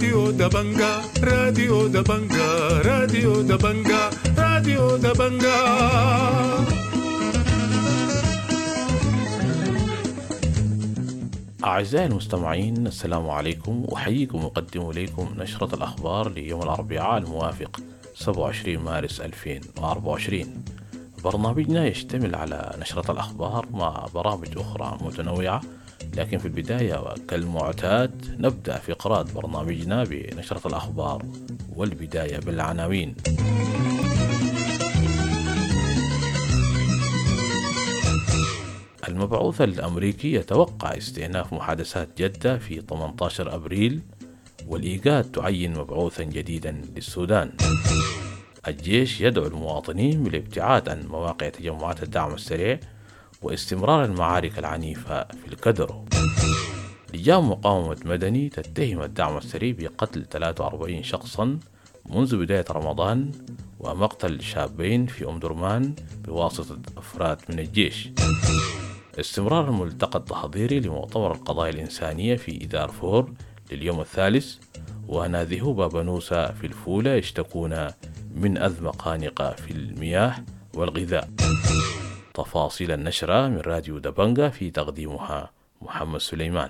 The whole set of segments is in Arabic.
راديو دبنجا راديو دبنجا راديو دبنجا راديو دبنجا. أعزائي المستمعين، السلام عليكم، وأحييكم وأقدم إليكم نشرة الأخبار ليوم الأربعاء الموافق 27 مارس 2024. برنامجنا يشتمل على نشرة الأخبار مع برامج أخرى متنوعة، لكن في البداية وكالمعتاد نبدأ فقرات برنامجنا بنشرة الأخبار، والبداية بالعناوين. المبعوث الأمريكي يتوقع استئناف محادثات جدة في 18 أبريل، والإيجاد تعين مبعوثا جديدا للسودان. الجيش يدعو المواطنين بالابتعاد عن مواقع تجمعات الدعم السريع واستمرار المعارك العنيفة في الكدرو. لجان مقاومة مدني تتهم الدعم السريع بقتل 43 شخصا منذ بداية رمضان ومقتل شابين في أم درمان بواسطة أفراد من الجيش. استمرار الملتقى التحضيري لمؤتمر القضايا الإنسانية في دارفور لليوم الثالث، وناذهو بابانوسا في الفولة يشتكون من أزمة خانقة في المياه والغذاء. تفاصيل النشرة من راديو دبنجا، في تقديمها محمد سليمان.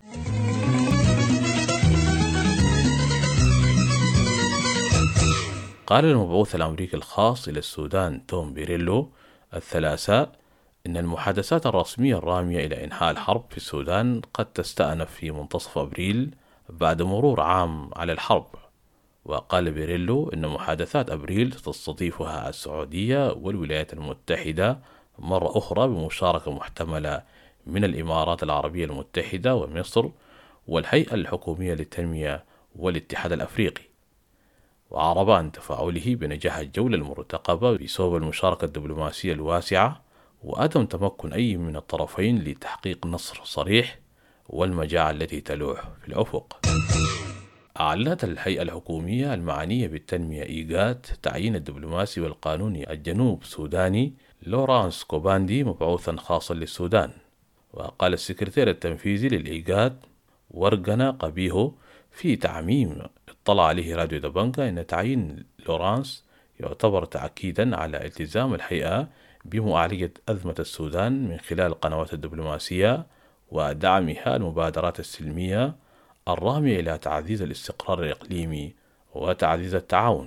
قال المبعوث الأمريكي الخاص إلى السودان توم بيريلو الثلاثاء إن المحادثات الرسمية الرامية إلى إنهاء الحرب في السودان قد تستأنف في منتصف أبريل بعد مرور عام على الحرب. وقال بيريلو إن محادثات أبريل تستضيفها السعودية والولايات المتحدة مرة أخرى بمشاركة محتملة من الإمارات العربية المتحدة ومصر والهيئة الحكومية للتنمية والاتحاد الأفريقي. وأعرب عن تفاعله بنجاح الجولة المرتقبة بصوب المشاركة الدبلوماسية الواسعة وعدم تمكن أي من الطرفين لتحقيق نصر صريح والمجاعة التي تلوح في الأفق. أعلنت الهيئة الحكومية المعنية بالتنمية إيجاد تعيين الدبلوماسي والقانوني الجنوب سوداني لورانس كوباندي مبعوثا خاصا للسودان. وقال السكرتير التنفيذي للإيجاد ورقنا قبيهو في تعميم اطلع عليه راديو دبنجا أن تعيين لورانس يعتبر تأكيدا على التزام الهيئة بمعالجة أزمة السودان من خلال القنوات الدبلوماسية ودعمها المبادرات السلمية الرامية إلى تعزيز الاستقرار الإقليمي وتعزيز التعاون.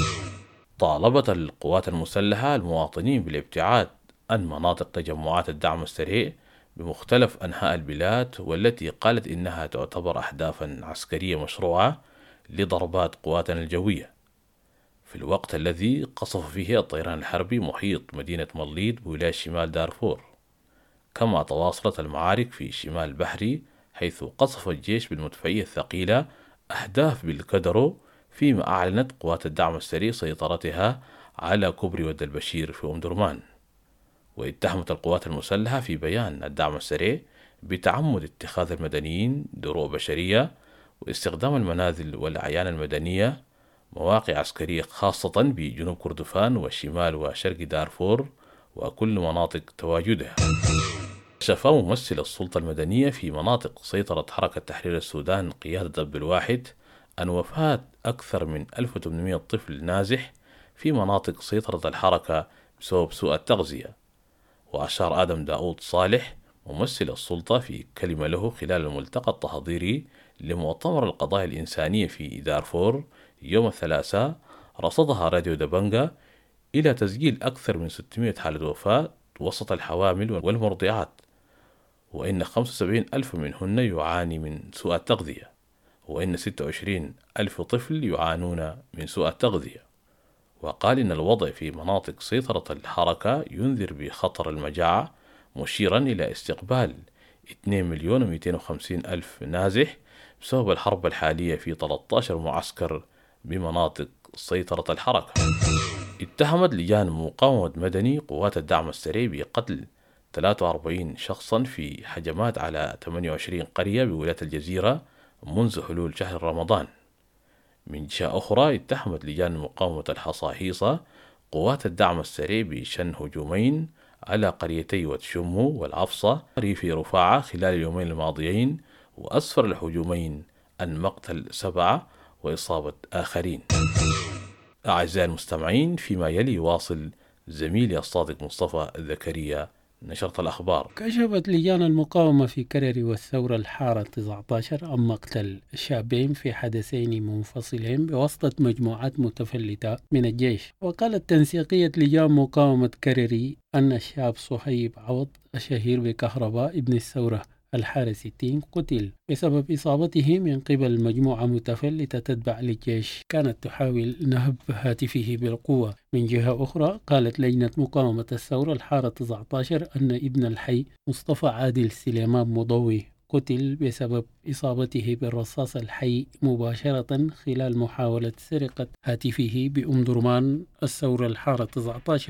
طالبت القوات المسلحة المواطنين بالابتعاد عن مناطق تجمعات الدعم السريع بمختلف أنحاء البلاد، والتي قالت إنها تعتبر أهدافا عسكرية مشروعة لضربات قواتنا الجوية، في الوقت الذي قصف فيه الطيران الحربي محيط مدينة مليط بولاية شمال دارفور. كما تواصلت المعارك في شمال بحري، حيث قصف الجيش بالمدفعية الثقيلة أهداف بالكدرو، فيما أعلنت قوات الدعم السريع سيطرتها على كوبري ود البشير في أم درمان. واتهمت القوات المسلحة في بيان الدعم السريع بتعمد اتخاذ المدنيين دروع بشرية واستخدام المنازل والأعيان المدنية مواقع عسكرية خاصة بجنوب كردفان وشمال وشرق دارفور وكل مناطق تواجدها. كشف ممثل السلطة المدنية في مناطق سيطرة حركة تحرير السودان قيادة عبد الواحد عن وفاة أكثر من 1800 طفل نازح في مناطق سيطرة الحركة بسبب سوء التغذية. وأشار آدم داود صالح ممثل السلطة في كلمة له خلال الملتقى التحضيري لمؤتمر القضايا الإنسانية في دارفور يوم الثلاثاء، رصدها راديو دبنجا إلى تسجيل أكثر من 600 حالة وفاة وسط الحوامل والمرضعات، وإن 75 ألف منهن يعاني من سوء التغذية، وإن 26 ألف طفل يعانون من سوء التغذية. وقال إن الوضع في مناطق سيطرة الحركة ينذر بخطر المجاعة، مشيرا إلى استقبال 2,250,000 نازح بسبب الحرب الحالية في 13 معسكر بمناطق سيطرة الحركة. اتهمت لجان مقاومة مدني قوات الدعم السريع بقتل 43 شخصا في هجمات على 28 قرية بولاية الجزيرة منذ حلول شهر رمضان. من جهة أخرى اتهمت لجان مقاومة الحصاحيصة قوات الدعم السريع بشن هجومين على قريتي وتشمو والعفصة ريف رفاعة خلال اليومين الماضيين، وأسفر الهجومين عن مقتل 7 وإصابة آخرين. أعزائي المستمعين، فيما يلي يواصل زميلي الصادق مصطفى زكريا نشرة الأخبار. كشفت لجان المقاومة في كرري والثورة الحارة 19 عن مقتل شابين في حدثين منفصلين بواسطة مجموعات متفلتة من الجيش. وقالت تنسيقية لجان مقاومة كرري أن الشاب صهيب عوض الشهير بكهرباء ابن الثورة الحارة 60 قتل بسبب إصابته من قبل مجموعة متفلتة تتبع للجيش كانت تحاول نهب هاتفه بالقوة. من جهة أخرى قالت لجنة مقاومة الثورة الحارة 19 أن ابن الحي مصطفى عادل سليمان مضوي قتل بسبب إصابته بالرصاص الحي مباشرة خلال محاولة سرقة هاتفه بأم درمان الثورة الحارة 19.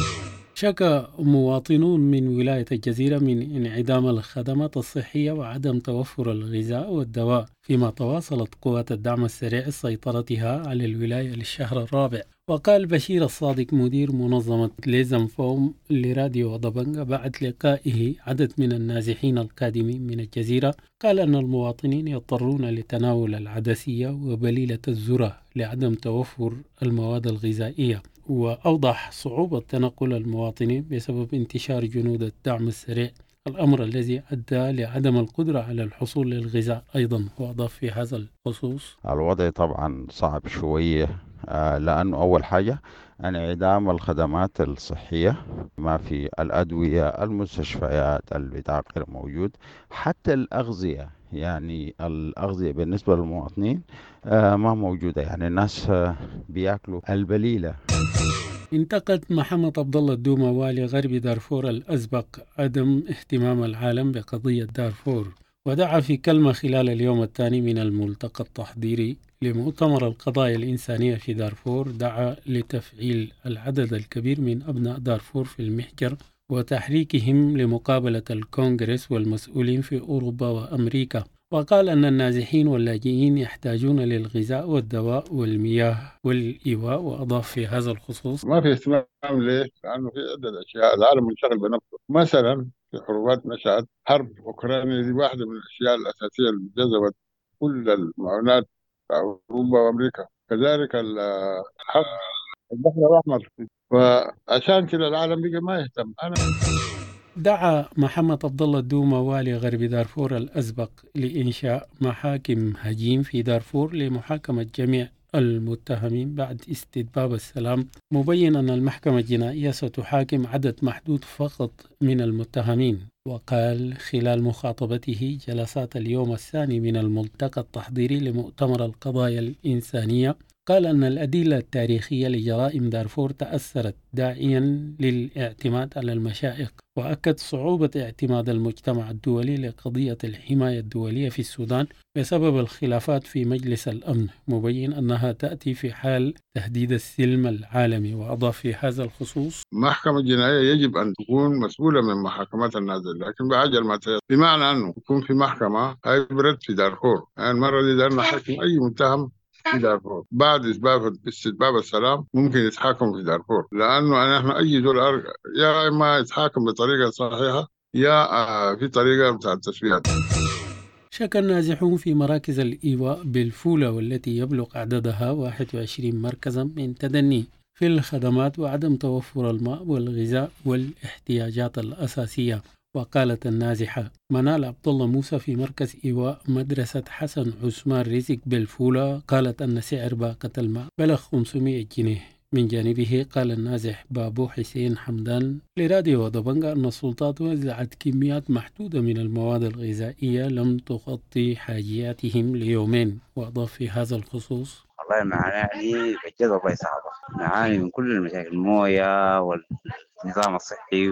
شكى مواطنون من ولاية الجزيرة من انعدام الخدمات الصحية وعدم توفر الغذاء والدواء، فيما تواصلت قوات الدعم السريع سيطرتها على الولاية للشهر الرابع. وقال بشير الصادق مدير منظمة ليزم فوم لراديو ضبنجة بعد لقائه عدد من النازحين القادمين من الجزيرة، قال أن المواطنين يضطرون لتناول العدسية وبليلة الذرة لعدم توفر المواد الغذائية. وأوضح صعوبة تنقل المواطنين بسبب انتشار جنود الدعم السريع، الأمر الذي أدى لعدم القدرة على الحصول للغذاء أيضا. وأضاف في هذا الخصوص: الوضع طبعا صعب شوية، لأنه أول حاجة انعدام الخدمات الصحية، ما في الأدوية، المستشفيات البتاع غير موجود، حتى الأغذية، يعني الأغذية بالنسبة للمواطنين ما موجودة، يعني الناس بياكلوا البليلة. انتقد محمد عبد الله الدومة والي غرب دارفور الأزبق عدم اهتمام العالم بقضية دارفور، ودعا في كلمة خلال اليوم الثاني من الملتقى التحضيري لمؤتمر القضايا الإنسانية في دارفور، دعا لتفعيل العدد الكبير من أبناء دارفور في المحجر وتحريكهم لمقابلة الكونغرس والمسؤولين في أوروبا وأمريكا. وقال أن النازحين واللاجئين يحتاجون للغذاء والدواء والمياه والإيواء. وأضاف في هذا الخصوص: ما في اهتمام. ليه؟ لأنه في عدة أشياء العالم منشغل بنفسه، مثلا في حروبات نشأت، حرب أوكرانيا دي واحدة من الأشياء الأساسية اللي جذبت كل المعونات في أوروبا وأمريكا، كذلك الحرب البحر الأحمر، وعشان كده العالم بقى ما يهتم. دعا محمد عبد الله الدومة والي غرب دارفور الأزبق لإنشاء محاكم هجين في دارفور لمحاكمة جميع المتهمين بعد استتباب السلام، مبين أن المحكمة الجنائية ستحاكم عدد محدود فقط من المتهمين. وقال خلال مخاطبته جلسات اليوم الثاني من الملتقى التحضيري لمؤتمر القضايا الإنسانية، قال أن الأدلة التاريخية لجرائم دارفور تأثرت، داعيا للاعتماد على المشائق. وأكد صعوبة اعتماد المجتمع الدولي لقضية الحماية الدولية في السودان بسبب الخلافات في مجلس الأمن، مبين أنها تأتي في حال تهديد السلم العالمي. وأضاف في هذا الخصوص: المحكمة الجنائية يجب أن تكون مسؤولة من محاكمات النازل، لكن بعجل ما تيسر، بمعنى أنه يكون في محكمة هيبرد في دارفور. يعني المرة دي دارنا نحكم أي متهم في دارفور، بعد استتباب السلام ممكن يتحاكم في دارفور، لأنه نحن أي دول يا إما يتحاكم بطريقة صحيحة يا في طريقة بتاعت التسويات. شكى النازحون في مراكز الإيواء بالفولة والتي يبلغ عددها 21 مركزا من تدني في الخدمات وعدم توفر الماء والغذاء والاحتياجات الأساسية. وقالت النازحة منال عبد الله موسى في مركز إيواء مدرسة حسن عثمان رزق بالفولة، قالت أن سعر باقة الماء بلغ 500 جنيه. من جانبه قال النازح بابو حسين حمدان لراديو ضبنجة أن السلطات وزعت كميات محدودة من المواد الغذائية لم تغطي حاجياتهم ليومين. وأضاف في هذا الخصوص: والله نعاني بجد، والله صعبة، نعاني من كل المشاكل، الموية والنظام الصحي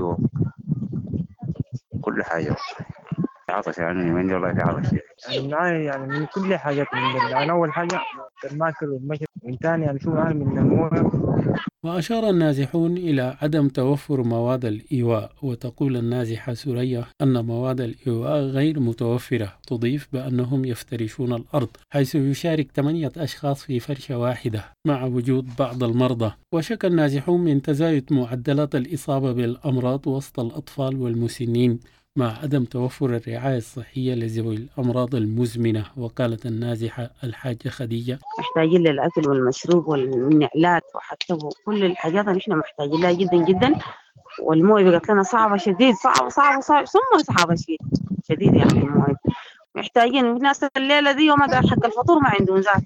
وكل حاجة. عطش يعني من والله في عطش يعني بنعاني يعني من كل حاجات من يعني أول حاجة الماكل والمشي، من ثاني يعني شو نعاني من المويه. وأشار النازحون إلى عدم توفر مواد الإيواء. وتقول النازحة سرية أن مواد الإيواء غير متوفرة، تضيف بأنهم يفترشون الأرض، حيث يشارك 8 أشخاص في فرشة واحدة مع وجود بعض المرضى. وشكى النازحون من تزايد معدلات الإصابة بالأمراض وسط الأطفال والمسنين، مع عدم توفر الرعاية الصحية لذوي الأمراض المزمنة. وقالت النازحة الحاجة خديجة: محتاجين للأكل والمشروب والنعلات وحتى كل الحاجات اللي احنا محتاجين لها جدا جدا. والمويه بقت لنا صعبة شديد، صعبة ثم صعبة شديد يعني المويه محتاجين. الناس الليلة دي يوم حق الفطور ما عندهم ذات.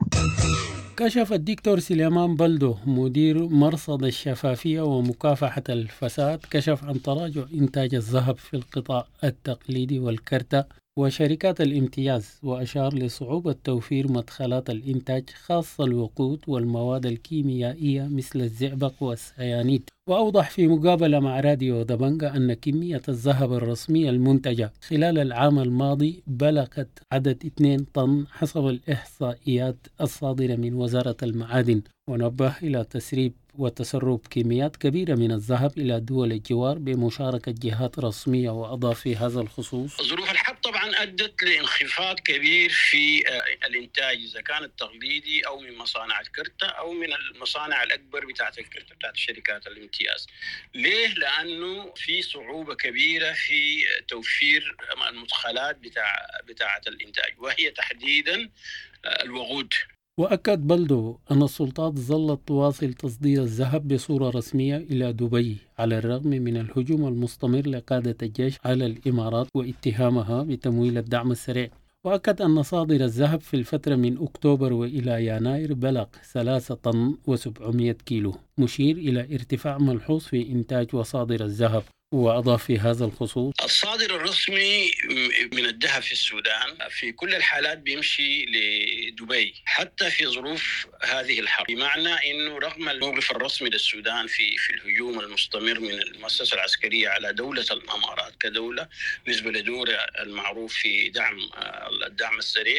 كشف الدكتور سليمان بلدو مدير مرصد الشفافية ومكافحة الفساد كشف عن تراجع إنتاج الذهب في القطاع التقليدي والكرتة وشركات الامتياز، وأشار لصعوبة توفير مدخلات الإنتاج خاصة الوقود والمواد الكيميائية مثل الزئبق والسيانيد. وأوضح في مقابلة مع راديو دبنجا أن كمية الذهب الرسمية المنتجة خلال العام الماضي بلغت عدد 2 طن حسب الإحصائيات الصادرة من وزارة المعادن. ونبه إلى تسريب وتسرب كميات كبيرة من الذهب إلى دول الجوار بمشاركة جهات رسمية. وأضاف في هذا الخصوص: ظروف الحرب طبعا أدت لانخفاض كبير في الإنتاج، إذا كان التقليدي أو من مصانع الكرتة أو من المصانع الأكبر بتاعت الكرتة بتاعت شركات الامتياز. ليه؟ لأنه في صعوبة كبيرة في توفير المدخلات بتاعة الإنتاج، وهي تحديدا الوقود. وأكد بلدو أن السلطات ظلت تواصل تصدير الذهب بصورة رسمية إلى دبي على الرغم من الهجوم المستمر لقادة الجيش على الإمارات واتهامها بتمويل الدعم السريع. وأكد أن صادر الذهب في الفترة من أكتوبر وإلى يناير بلغ 3 طن و700 كيلو، مشير إلى ارتفاع ملحوظ في إنتاج وصادر الذهب. وأضاف في هذا الخصوص: الصادر الرسمي من الذهب في السودان في كل الحالات بيمشي لدبي حتى في ظروف هذه الحرب، بمعنى أنه رغم الموقف الرسمي للسودان في الهجوم المستمر من المؤسسة العسكرية على دولة الإمارات كدولة بالنسبة لدورها المعروف في الدعم السريع،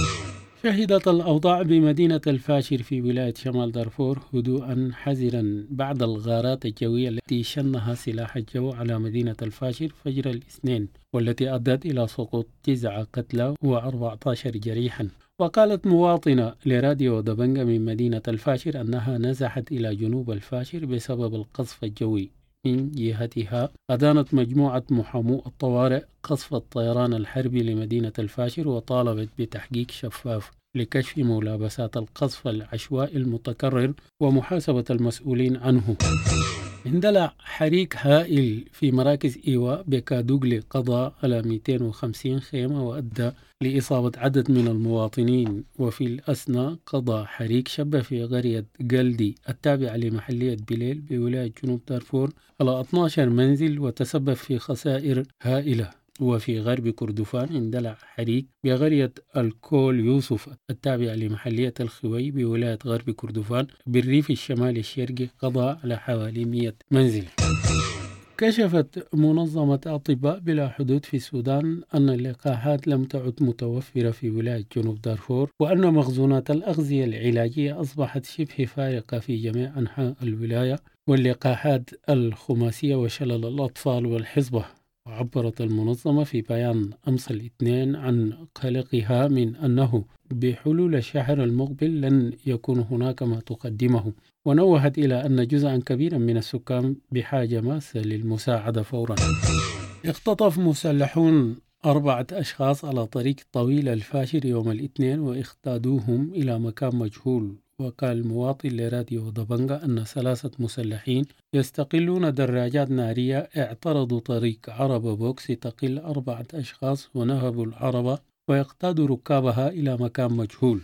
شهدت الأوضاع بمدينة الفاشر في ولاية شمال دارفور هدوءا حذرا بعد الغارات الجوية التي شنها سلاح الجو على مدينة الفاشر فجر الاثنين، والتي أدت إلى سقوط 9 قتلى و14 جريحا. وقالت مواطنة لراديو دبنجا من مدينة الفاشر أنها نزحت إلى جنوب الفاشر بسبب القصف الجوي. من جهتها أدانت مجموعة محامو الطوارئ قصف الطيران الحربي لمدينة الفاشر، وطالبت بتحقيق شفاف لكشف ملابسات القصف العشوائي المتكرر ومحاسبة المسؤولين عنه. اندلع حريق هائل في مراكز إيواء بكادوغلي قضى على 250 خيمة وأدى لإصابة عدد من المواطنين. وفي الأثناء قضى حريق شب في قرية قلدي التابعة لمحلية بليل بولاية جنوب دارفور على 12 منزل وتسبب في خسائر هائلة. وفي غرب كردفان اندلع حريق بقرية الكول يوسف التابعة لمحلية الخوي بولاية غرب كردفان بالريف الشمالي الشرقي قضى على حوالي 100 منزل. كشفت منظمة أطباء بلا حدود في السودان أن اللقاحات لم تعد متوفرة في ولاية جنوب دارفور، وأن مخزونات الأغذية العلاجية أصبحت شبه فارقة في جميع أنحاء الولاية، واللقاحات الخماسية وشلل الأطفال والحصبة. وعبرت المنظمة في بيان أمس الاثنين عن قلقها من أنه بحلول الشهر المقبل لن يكون هناك ما تقدمه، ونوهت إلى أن جزءا كبيرا من السكان بحاجة ماسة للمساعدة فورا. اختطف مسلحون 4 أشخاص على طريق طويل الفاشر يوم الاثنين واختادوهم إلى مكان مجهول. وقال مواطن لراديو دبنجا أن 3 مسلحين يستقلون دراجات نارية اعترضوا طريق عربة بوكس تقل 4 أشخاص ونهبوا العربة ويقتادوا ركابها إلى مكان مجهول.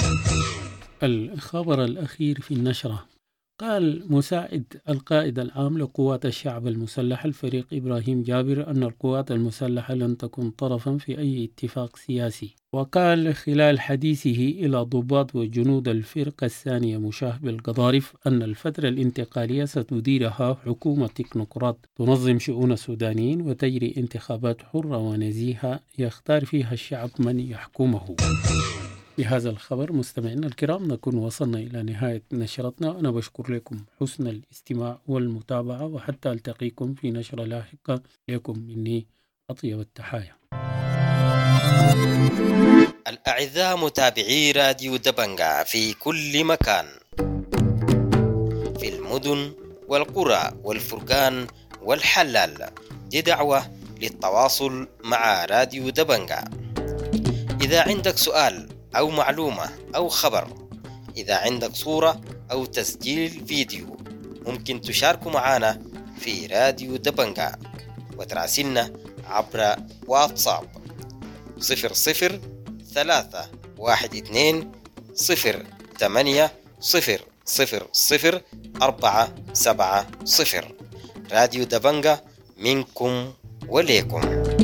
الخبر الأخير في النشرة: قال مساعد القائد العام لقوات الشعب المسلح الفريق إبراهيم جابر أن القوات المسلحة لن تكون طرفا في أي اتفاق سياسي. وقال خلال حديثه إلى ضباط وجنود الفرقة الثانية مشاه بالقضارف أن الفترة الانتقالية ستديرها حكومة تكنوقراط تنظم شؤون السودانيين وتجري انتخابات حرة ونزيهة يختار فيها الشعب من يحكمه. بهذا الخبر مستمعينا الكرام نكون وصلنا إلى نهاية نشرتنا. أنا بشكر لكم حسن الاستماع والمتابعة، وحتى ألتقيكم في نشرة لاحقة. لكم مني أطيب التحايا. الأعزاء متابعي راديو دبنجا في كل مكان، في المدن والقرى والفرقان والحلال، دي دعوة للتواصل مع راديو دبنجة. إذا عندك سؤال أو معلومة أو خبر، إذا عندك صورة أو تسجيل فيديو، ممكن تشاركوا معنا في راديو دبنجة وتراسلنا عبر واتساب 00321208000470. راديو دبنجة، منكم وليكم.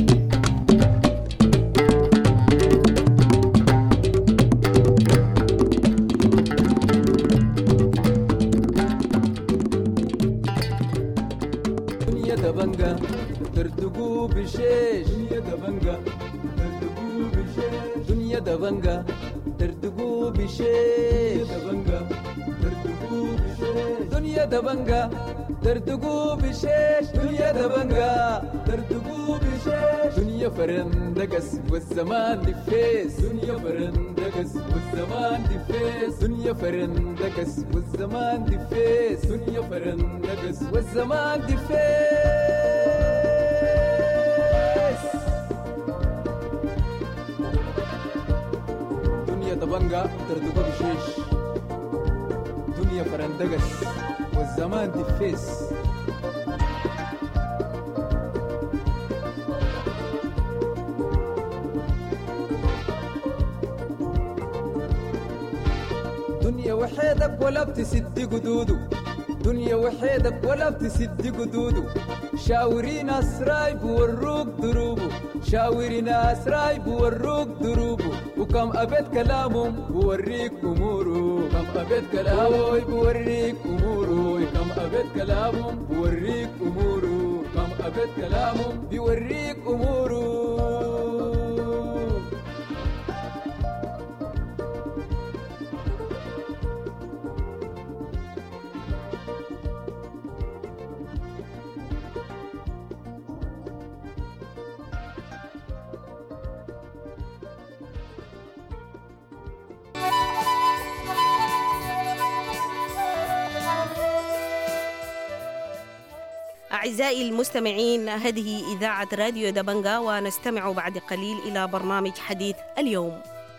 دنيا دبنجة ترتقو بشيش، دنيا دبنجة ترتقو بشيش، دنيا دبنجة ترتقو بشيش، دنيا دبنجة ترتقو بشيش، دنيا دبنجة ترتقو بشيش، دنيا فرندقس والزمان دفيس، دنيا فرندقس والزمان دفيس، دنيا فرندقس والزمان دفيس، دنيا فرندقس والزمان دفيس. دنيا دبنجة ترتقو بشيش، دنيا فرندقس والزمان دفيس. دنيا وحيدك ولا بتسد قدودو، دنيا وحيدك ولا بتسد قدودو، شاورين أسراي بوروك دروبو، شاورين أسراي بوروك دروبو، وكم أبد كلامهم بوريك أمورو، كم أبد كلامهم بوريك أمورو، كم أبد كلامهم بوريك أمورو، كم أبد كلامهم بوريك أمورو. أعزائي المستمعين، هذه إذاعة راديو دبنجة، ونستمع بعد قليل إلى برنامج حديث اليوم.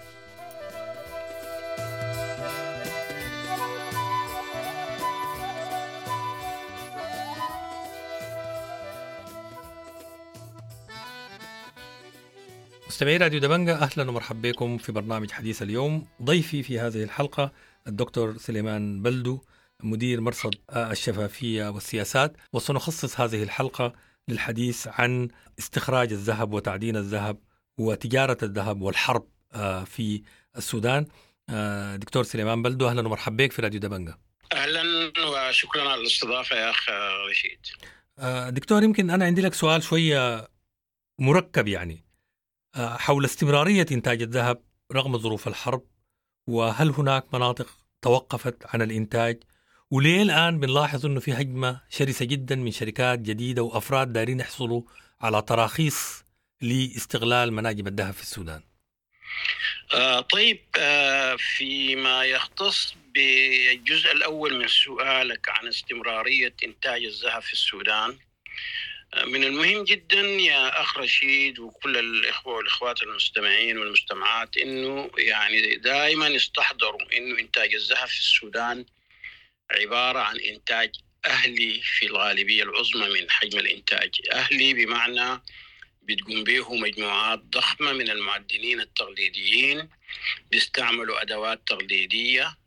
مستمعي راديو دبنجة، أهلا ومرحبا بكم في برنامج حديث اليوم. ضيفي في هذه الحلقة الدكتور سليمان بلدو، مدير مرصد الشفافية والسياسات، وسنخصص هذه الحلقة للحديث عن استخراج الذهب وتعدين الذهب وتجارة الذهب والحرب في السودان. دكتور سليمان بلدو، أهلا ومرحبا بك في راديو دبنجة. أهلا وشكرا على الاستضافة يا أخ رشيد. دكتور، يمكن أنا عندي لك سؤال شوية مركب يعني حول استمرارية إنتاج الذهب رغم ظروف الحرب، وهل هناك مناطق توقفت عن الإنتاج، وليه الآن بنلاحظ أنه في هجمة شرسة جدا من شركات جديدة وأفراد دارين يحصلوا على تراخيص لاستغلال مناجم الذهب في السودان؟ طيب، فيما يختص بالجزء الأول من سؤالك عن استمرارية إنتاج الذهب في السودان، من المهم جدا يا أخ رشيد وكل الإخوة والإخوات المستمعين والمستمعات إنه يعني دائما يستحضروا إنه إنتاج الذهب في السودان عبارة عن إنتاج أهلي في الغالبية العظمى من حجم الإنتاج. أهلي بمعنى بتقوم به مجموعات ضخمة من المعدنين التقليديين، بيستعملوا أدوات تقليدية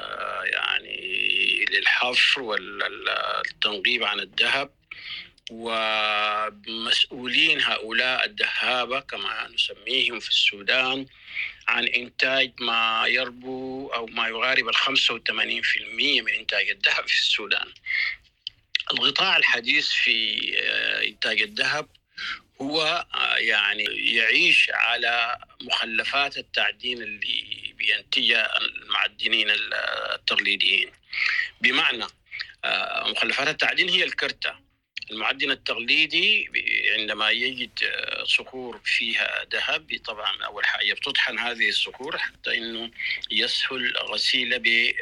يعني للحفر والتنقيب عن الذهب، ومسؤولين هؤلاء الدهابة كما نسميهم في السودان عن إنتاج ما يربو أو ما يقارب 85% من إنتاج الذهب في السودان. القطاع الحديث في إنتاج الذهب هو يعني يعيش على مخلفات التعدين اللي بينتجها المعدنين التقليديين. بمعنى مخلفات التعدين هي الكرتة المعدن التقليدي عندما يجد صخور فيها ذهب طبعا أول حاجة بتطحن هذه الصخور حتى إنه يسهل غسيلها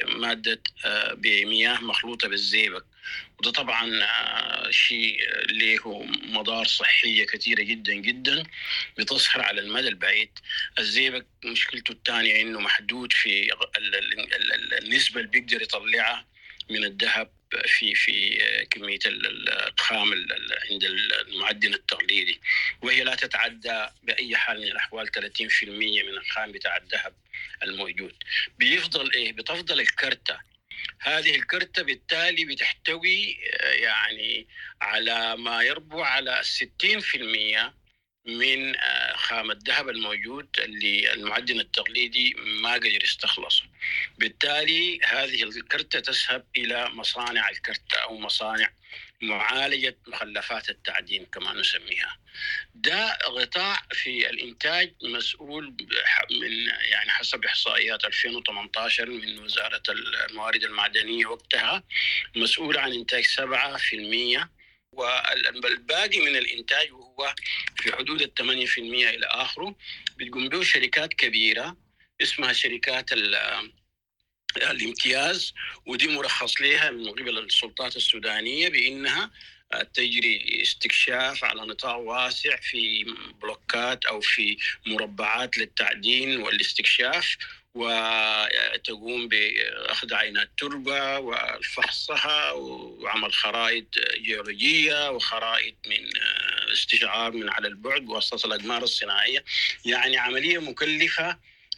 بمياه مخلوطة بالزئبق، وده طبعا شيء له مضار صحية كثيرة جدا جدا بتظهر على المدى البعيد. الزئبق مشكلته الثانية إنه محدود في النسبة اللي بيقدر يطلعها من الذهب في كمية الخام عند المعدن التقليدي، وهي لا تتعدى بأي حال من الأحوال 30% من الخام بتاع الذهب الموجود. بتفضل الكرتة. هذه الكرتة بالتالي بتحتوي يعني على ما يربو على 60% من خام الذهب الموجود اللي المعدن التقليدي ما قدر يستخلصه. بالتالي هذه الكرتة تذهب إلى مصانع الكرتة أو مصانع معالجة مخلفات التعدين كما نسميها. ده غطاء في الإنتاج مسؤول من يعني حسب إحصائيات 2018 من وزارة الموارد المعدنية وقتها مسؤول عن إنتاج 7%، والباقي من الإنتاج وهو في حدود 8% إلى آخره بتقوم به شركات كبيرة اسمها شركات الامتياز، ودي مرخص لها من قبل السلطات السودانية بأنها تجري استكشاف على نطاق واسع في بلوكات أو في مربعات للتعدين والاستكشاف، وتقوم بأخذ عينات تربة وفحصها وعمل خرائط جيولوجية وخرائط من استشعار من على البعد بواسطة الأقمار الصناعية. يعني عملية مكلفة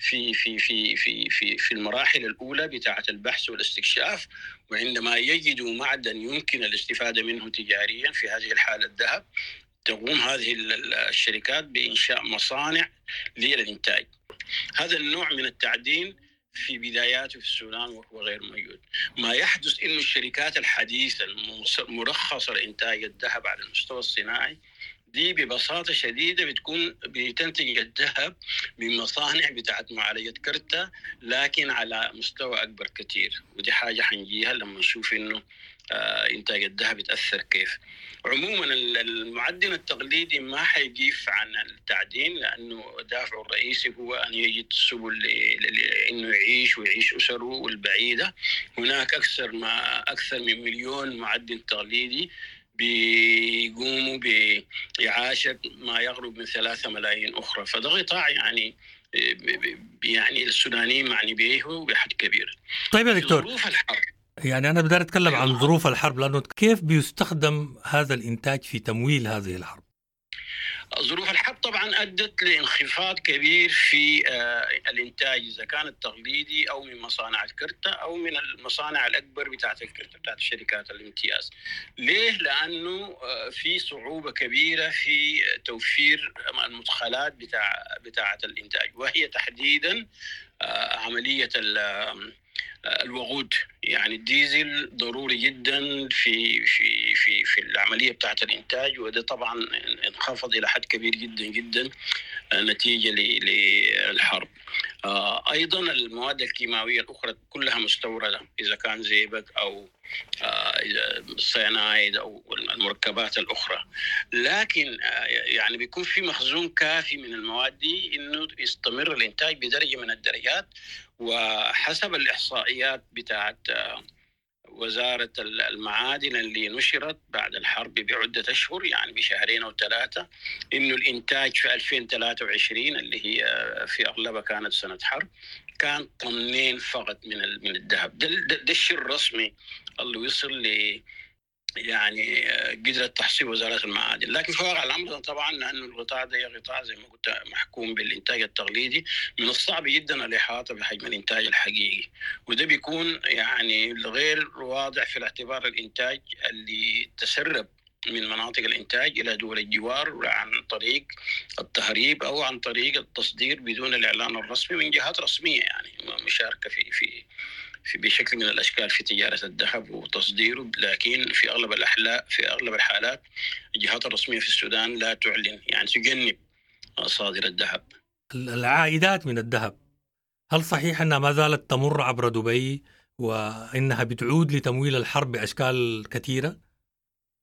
في المراحل الأولى بتاعة البحث والاستكشاف، وعندما يجدوا معدن يمكن الاستفادة منه تجاريا في هذه الحالة الذهب تقوم هذه الشركات بإنشاء مصانع للإنتاج. هذا النوع من التعدين في بداياته في السودان وهو غير موجود. ما يحدث إنه الشركات الحديثة المرخصة لإنتاج الذهب على المستوى الصناعي دي ببساطة شديدة بتكون بتنتج الذهب من مصانع بتاعت معالجة كرتة لكن على مستوى أكبر كتير، ودي حاجة حنجيها لما نشوف إنه إنتاج الذهب يتأثر كيف. عموما المعدن التقليدي ما حيجيف عن التعدين لأنه دافعه الرئيسي هو أن يجد سبل إنه يعيش أسره والبعيدة. هناك أكثر من 1,000,000 معدن تقليدي بيقوموا بإعاشة ما يقرب من 3 ملايين أخرى، فده غطاء يعني السودانيين معني به بحد كبير. طيب يا دكتور، ظروف الحرب يعني أنا بدأت أتكلم عن ظروف الحرب، لأنه كيف بيستخدم هذا الإنتاج في تمويل هذه الحرب؟ ظروف الحرب طبعا أدت لانخفاض كبير في الإنتاج إذا كان التقليدي أو من مصانع الكرتة أو من المصانع الأكبر بتاعت الكرتة بتاعت شركات الامتياز. ليه؟ لأنه في صعوبة كبيرة في توفير المدخلات بتاعت الإنتاج، وهي تحديدا عملية الوقود. يعني الديزل ضروري جدا في العملية بتاعة الإنتاج، وده طبعا انخفض إلى حد كبير جدا جدا نتيجة للحرب. أيضا المواد الكيماوية الأخرى كلها مستوردة، إذا كان زئبق أو السيانايد أو المركبات الأخرى، لكن يعني بيكون في مخزون كافي من المواد دي إنه يستمر الإنتاج بدرجة من الدرجات. وحسب الإحصائيات بتاعت وزارة المعادن اللي نشرت بعد الحرب بعدة أشهر، يعني بشهرين أو 3، إنه الإنتاج في 2023 اللي هي في أغلبها كانت سنة حرب كان 2 فقط من الذهب. ده الشيء الرسمي اللي وصل ل يعني قدرت تحصيل وزارة المعادن. لكن في واقع الأمر طبعا لأنه الغطاء ده غطاء زي ما قلت محكوم بالإنتاج التقليدي، من الصعب جدا الإحاطة بحجم الإنتاج الحقيقي، وده بيكون يعني غير واضح في الاعتبار الإنتاج اللي تسرب من مناطق الإنتاج إلى دول الجوار عن طريق التهريب أو عن طريق التصدير بدون الإعلان الرسمي من جهات رسمية، يعني مشاركة في بشكل من الأشكال في تجارة الذهب وتصديره. لكن في أغلب الحالات الجهات الرسمية في السودان لا تعلن، يعني تجنب صادر الذهب. العائدات من الذهب، هل صحيح أنها ما زالت تمر عبر دبي وإنها بتعود لتمويل الحرب بأشكال كثيرة؟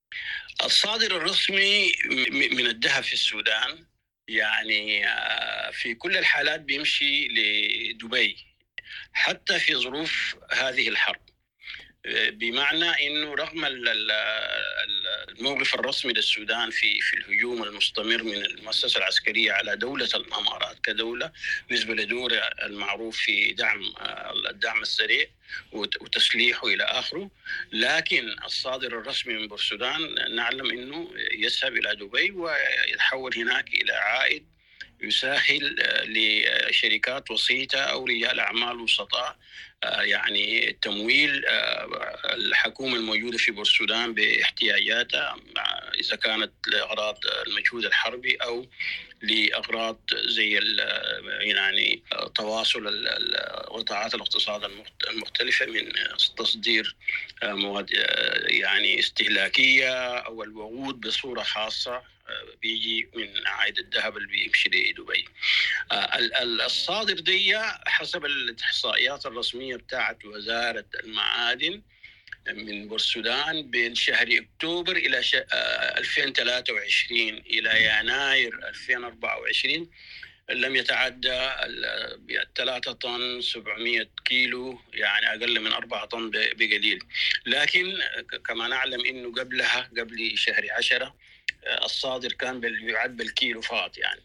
الصادر الرسمي من الذهب في السودان يعني في كل الحالات بيمشي لدبي حتى في ظروف هذه الحرب، بمعنى انه رغم الموقف الرسمي للسودان في الهجوم المستمر من المؤسسه العسكريه على دوله الامارات كدوله بالنسبه لدور المعروف في دعم الدعم السريع وتسليحه الى اخره، لكن الصادر الرسمي من بورسودان نعلم انه يذهب الى دبي ويتحول هناك الى عائد يسهل لشركات وسيطة أو رجال أعمال وسطاء يعني تمويل الحكومة الموجودة في بورسودان باحتياجاتها، إذا كانت لأغراض المجهود الحربي أو لأغراض زي يعني تواصل قطاعات الاقتصاد المختلفة من تصدير مواد يعني استهلاكية أو الوقود بصورة خاصة بيجي من عائد الذهب اللي بيمشي لدبي. الصادر دي حسب الإحصائيات الرسمية بتاعت وزارة المعادن من بورسودان بين شهر أكتوبر إلى 2023 إلى يناير 2024 لم يتعدى 3 طن 700 كيلو، يعني أقل من 4 طن بقليل. لكن كما نعلم إنه قبلها قبل شهر 10 الصادر كان يعد بالكيلو فقط، يعني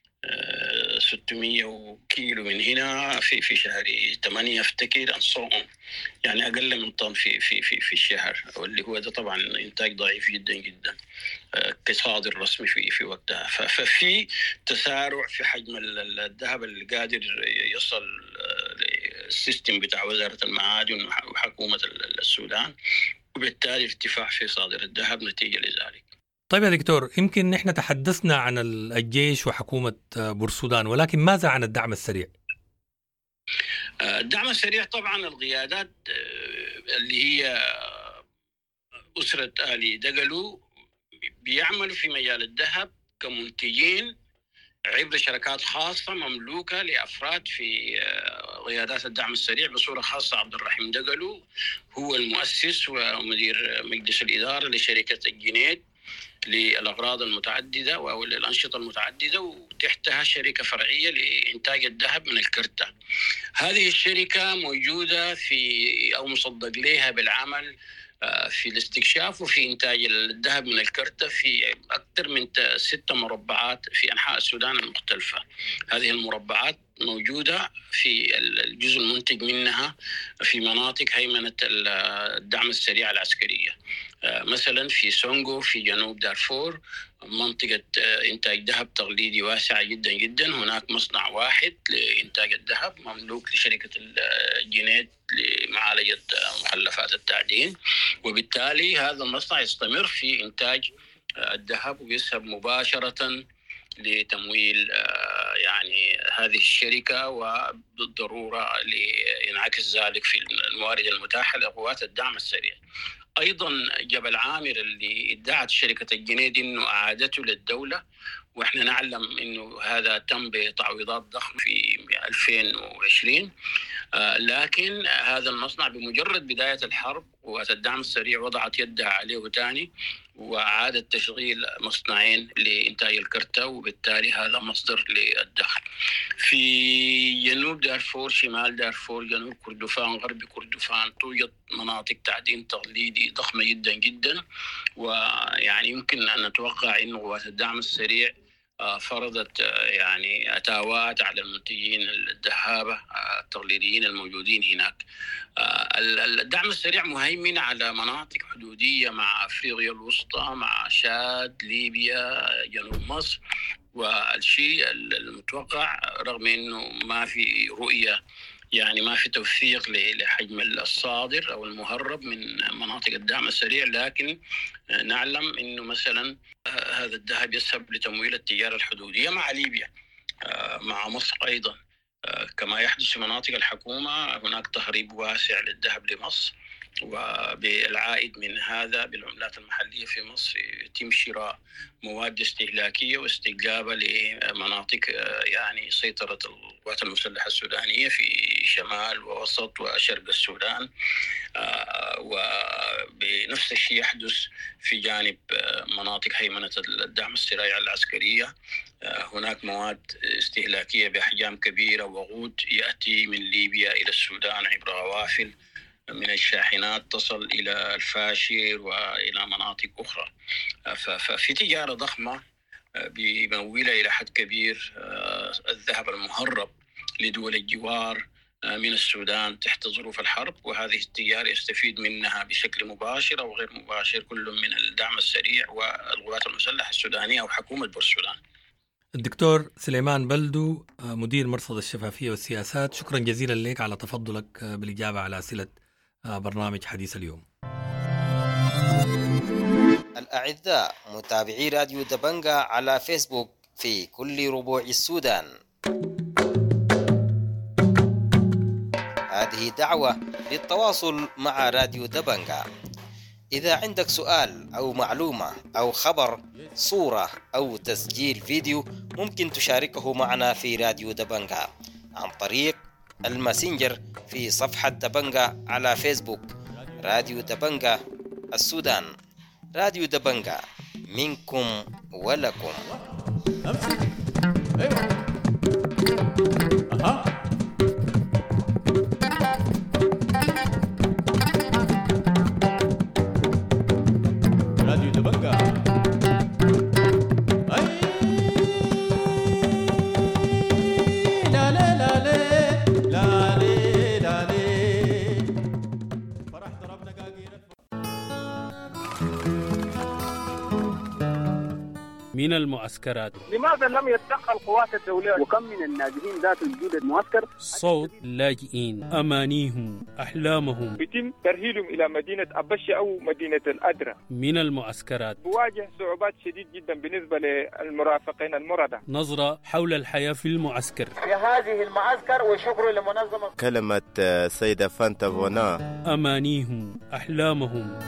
600 كيلو من هنا في شهر 8 افتكر الصوم، يعني اقل من طن في الشهر، واللي هو ده طبعا انتاج ضعيف جدا جدا كصادر رسمي في وقتها. ففي تسارع في حجم الذهب اللي قادر يصل للسيستم بتاع وزارة المعادن وحكومة السودان، وبالتالي ارتفاع في صادر الذهب نتيجة لذلك. طيب يا دكتور، يمكن نحن تحدثنا عن الجيش وحكومة بورسودان، ولكن ماذا عن الدعم السريع؟ الدعم السريع طبعا القيادات اللي هي أسرة آل دقلو بيعملوا في مجال الذهب كمنتجين عبر شركات خاصة مملوكة لأفراد في قيادات الدعم السريع، بصورة خاصة عبد الرحيم دقلو هو المؤسس ومدير مجلس الإدارة لشركة الجنيد للأغراض المتعددة أو للأنشطة المتعددة، وتحتها شركة فرعية لإنتاج الذهب من الكرتة. هذه الشركة موجودة في أو مصدق لها بالعمل في الاستكشاف وفي إنتاج الذهب من الكرتة في أكثر من 6 مربعات في أنحاء السودان المختلفة. هذه المربعات موجودة في الجزء المنتج منها في مناطق هيمنة الدعم السريع العسكرية، مثلا في سونغو في جنوب دارفور منطقة إنتاج ذهب تقليدي واسعة جدا جدا. هناك مصنع واحد لإنتاج الذهب مملوك لشركة الجنيد لمعالجة مخلفات التعدين، وبالتالي هذا المصنع يستمر في إنتاج الذهب ويذهب مباشرة لتمويل يعني هذه الشركة، وبالضرورة لينعكس ذلك في الموارد المتاحة لقوات الدعم السريع. أيضا جبل عامر اللي ادعت شركة الجنيد أنه أعادته للدولة، وإحنا نعلم أنه هذا تم بتعويضات ضخمة في 2020، لكن هذا المصنع بمجرد بداية الحرب قوات الدعم السريع وضعت يدها عليه تاني وأعادت تشغيل مصنعين لإنتاج الكرتة، وبالتالي هذا مصدر للدخل. في جنوب دارفور، شمال دارفور، جنوب كردفان، غرب كردفان، توجد مناطق تعدين تقليدي ضخمة جدا جدا، ويعني يمكن أن نتوقع أن قوات الدعم السريع فرضت يعني أتاوات على المنتجين الذهابة التقليديين الموجودين هناك. الدعم السريع مهيمن على مناطق حدودية مع أفريقيا الوسطى، مع شاد، ليبيا، جنوب مصر، والشيء المتوقع رغم أنه ما في رؤية، يعني ما في توثيق لحجم الصادر أو المهرب من مناطق الدعم السريع، لكن نعلم أنه مثلا هذا الذهب يذهب لتمويل التجارة الحدودية مع ليبيا، مع مصر أيضا، كما يحدث في مناطق الحكومة. هناك تهريب واسع للذهب لمصر، وبالعائد من هذا بالعملات المحلية في مصر يتم شراء مواد استهلاكية واستجلابها لمناطق يعني سيطرة القوات المسلحة السودانية في شمال ووسط وشرق السودان. وبنفس الشيء يحدث في جانب مناطق هيمنة الدعم السرايع العسكرية. هناك مواد استهلاكية بأحجام كبيرة ووقود يأتي من ليبيا إلى السودان عبر قوافل من الشاحنات تصل إلى الفاشر وإلى مناطق أخرى. ففي تجارة ضخمة بمولة إلى حد كبير الذهب المهرب لدول الجوار من السودان تحت ظروف الحرب، وهذه التجارة يستفيد منها بشكل مباشر أو غير مباشر كل من الدعم السريع والقوات المسلحة السودانية أو حكومة بورسودان. الدكتور سليمان بلدو مدير مرصد الشفافية والسياسات، شكرا جزيلا لك على تفضلك بالإجابة على أسئلة برنامج حديث اليوم. الأعزاء متابعي راديو دبنجا على فيسبوك في كل ربوع السودان، هذه دعوة للتواصل مع راديو دبنجا. إذا عندك سؤال أو معلومة أو خبر، صورة أو تسجيل فيديو، ممكن تشاركه معنا في راديو دبنجا عن طريق الماسنجر في صفحة دبنجا على فيسبوك. راديو دبنجا السودان، راديو دبنجا منكم ولكم. راديو دبنجا. من المعسكرات. لماذا لم يتدخل القوات الدولية؟ وكم من النازحين ذات وجود المعسكر؟ صوت اللاجئين، أمانيهم، أحلامهم، يتم ترحيلهم إلى مدينة أبشة أو مدينة الأدرى. من المعسكرات بواجه صعوبات شديد جدا بالنسبة للمرافقين المردة. نظرة حول الحياة في المعسكر. في هذه المعسكر وشكر لمنظمة كلمة سيدة فانتا بونا. أمانيهم، أحلامهم.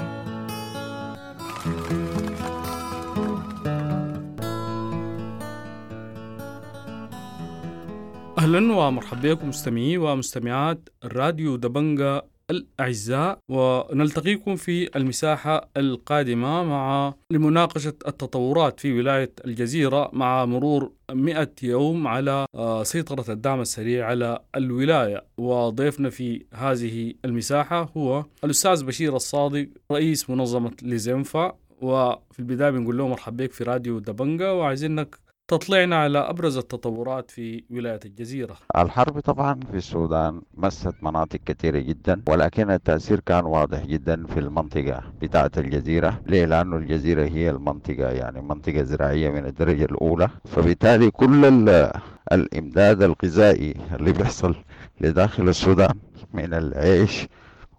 أهلا ومرحبا بكم مستمعي ومستمعات راديو دبنجا الأعزاء، ونلتقيكم في المساحة القادمة لمناقشة التطورات في ولاية الجزيرة مع مرور 100 يوم على سيطرة الدعم السريع على الولاية. وضيفنا في هذه المساحة هو الأستاذ بشير الصادق رئيس منظمة ليزينفا. وفي البداية بنقول له مرحبا بك في راديو دبنجا، وعايزينك تطلعنا على أبرز التطورات في ولاية الجزيرة. الحرب طبعا في السودان مست مناطق كثيرة جدا، ولكن التأثير كان واضح جدا في المنطقة بتاعة الجزيرة. ليه؟ لأنه الجزيرة هي المنطقة يعني منطقة زراعية من الدرجة الأولى، فبالتالي كل الإمداد الغذائي اللي بيحصل لداخل السودان من العيش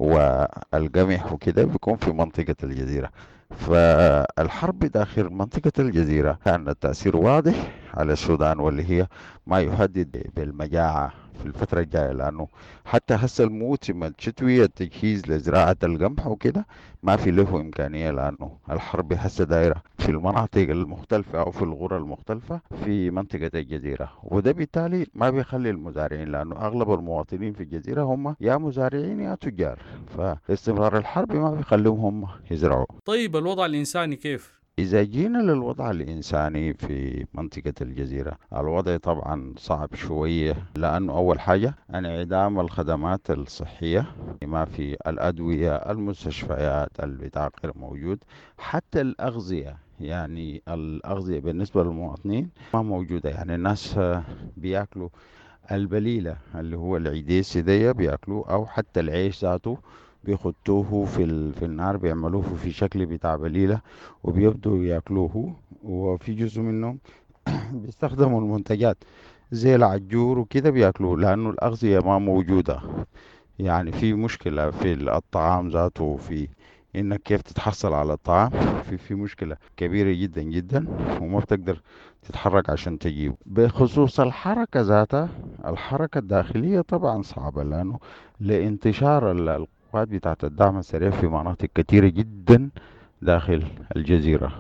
والقمح وكده بيكون في منطقة الجزيرة. فالحرب داخل منطقة الجزيرة كان التأثير واضح على السودان، واللي هي ما يهدد بالمجاعة في الفترة الجاية، لأنه حتى هسه الموسم الشتوي التجهيز لزراعة القمح وكده ما في له إمكانية، لأنه الحرب هسه دايرة في المناطق المختلفة أو في القرى المختلفة في منطقة الجزيرة. وده بالتالي ما بيخلي المزارعين، لأنه أغلب المواطنين في الجزيرة هم يا مزارعين يا تجار، فاستمرار الحرب ما بيخليهم هم يزرعوا. طيب الوضع الإنساني كيف؟ إذا جينا للوضع الإنساني في منطقة الجزيرة، الوضع طبعا صعب شوية، لأنه أول حاجة انعدام الخدمات الصحية، ما في الأدوية، المستشفيات البتاع غير موجود، حتى الأغذية، يعني الأغذية بالنسبة للمواطنين ما موجودة. يعني الناس بياكلوا البليلة اللي هو العيديس دي بياكلوه، أو حتى العيش ذاته بيخطوه في النار بيعملوه في شكل بتاع بليلة وبيبدوا ياكلوه. وفي جزء منهم بيستخدموا المنتجات زي العجور وكده بياكلوه، لأنه الأغذية ما موجودة. يعني في مشكلة في الطعام ذاته، في إنك كيف تتحصل على الطعام في مشكلة كبيرة جدا جدا، وما بتقدر تتحرك عشان تجيب. بخصوص الحركة ذاتها، الحركة الداخلية طبعا صعبة، لأنه لانتشار القوات بتاعت الدعم السريع في مناطق كثيرة جدا داخل الجزيرة.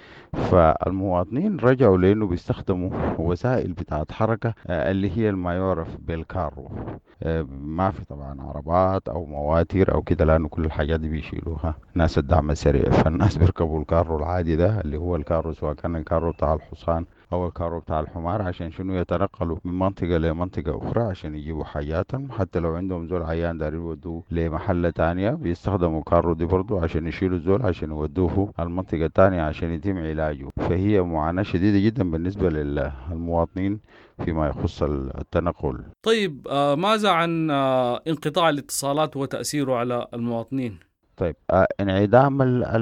فالمواطنين رجعوا لأنه بيستخدموا وسائل بتاعت حركة اللي هي ما يعرف بالكارو. ما في طبعا عربات أو مواتر أو كده، لأنه كل الحاجات دي بيشيلوها ناس الدعم السريع. فالناس بيركبوا الكارو العادي ده اللي هو الكارو، سواء كان الكارو بتاع الحصان أو الكارو بتاع الحمار، عشان شنو يتنقلوا من منطقة لمنطقة أخرى عشان يجيبوا حاجاتهم. حتى لو عندهم زول عيان دارين يودوه لمحلة تانية بيستخدموا كارو دي برضو عشان يشيلوا الزول عشان يودوه المنطقة التانية عشان يتم علاجه. فهي معاناة شديدة جدا بالنسبة للمواطنين فيما يخص التنقل. طيب ماذا عن انقطاع الاتصالات وتأثيره على المواطنين؟ طيب انعدام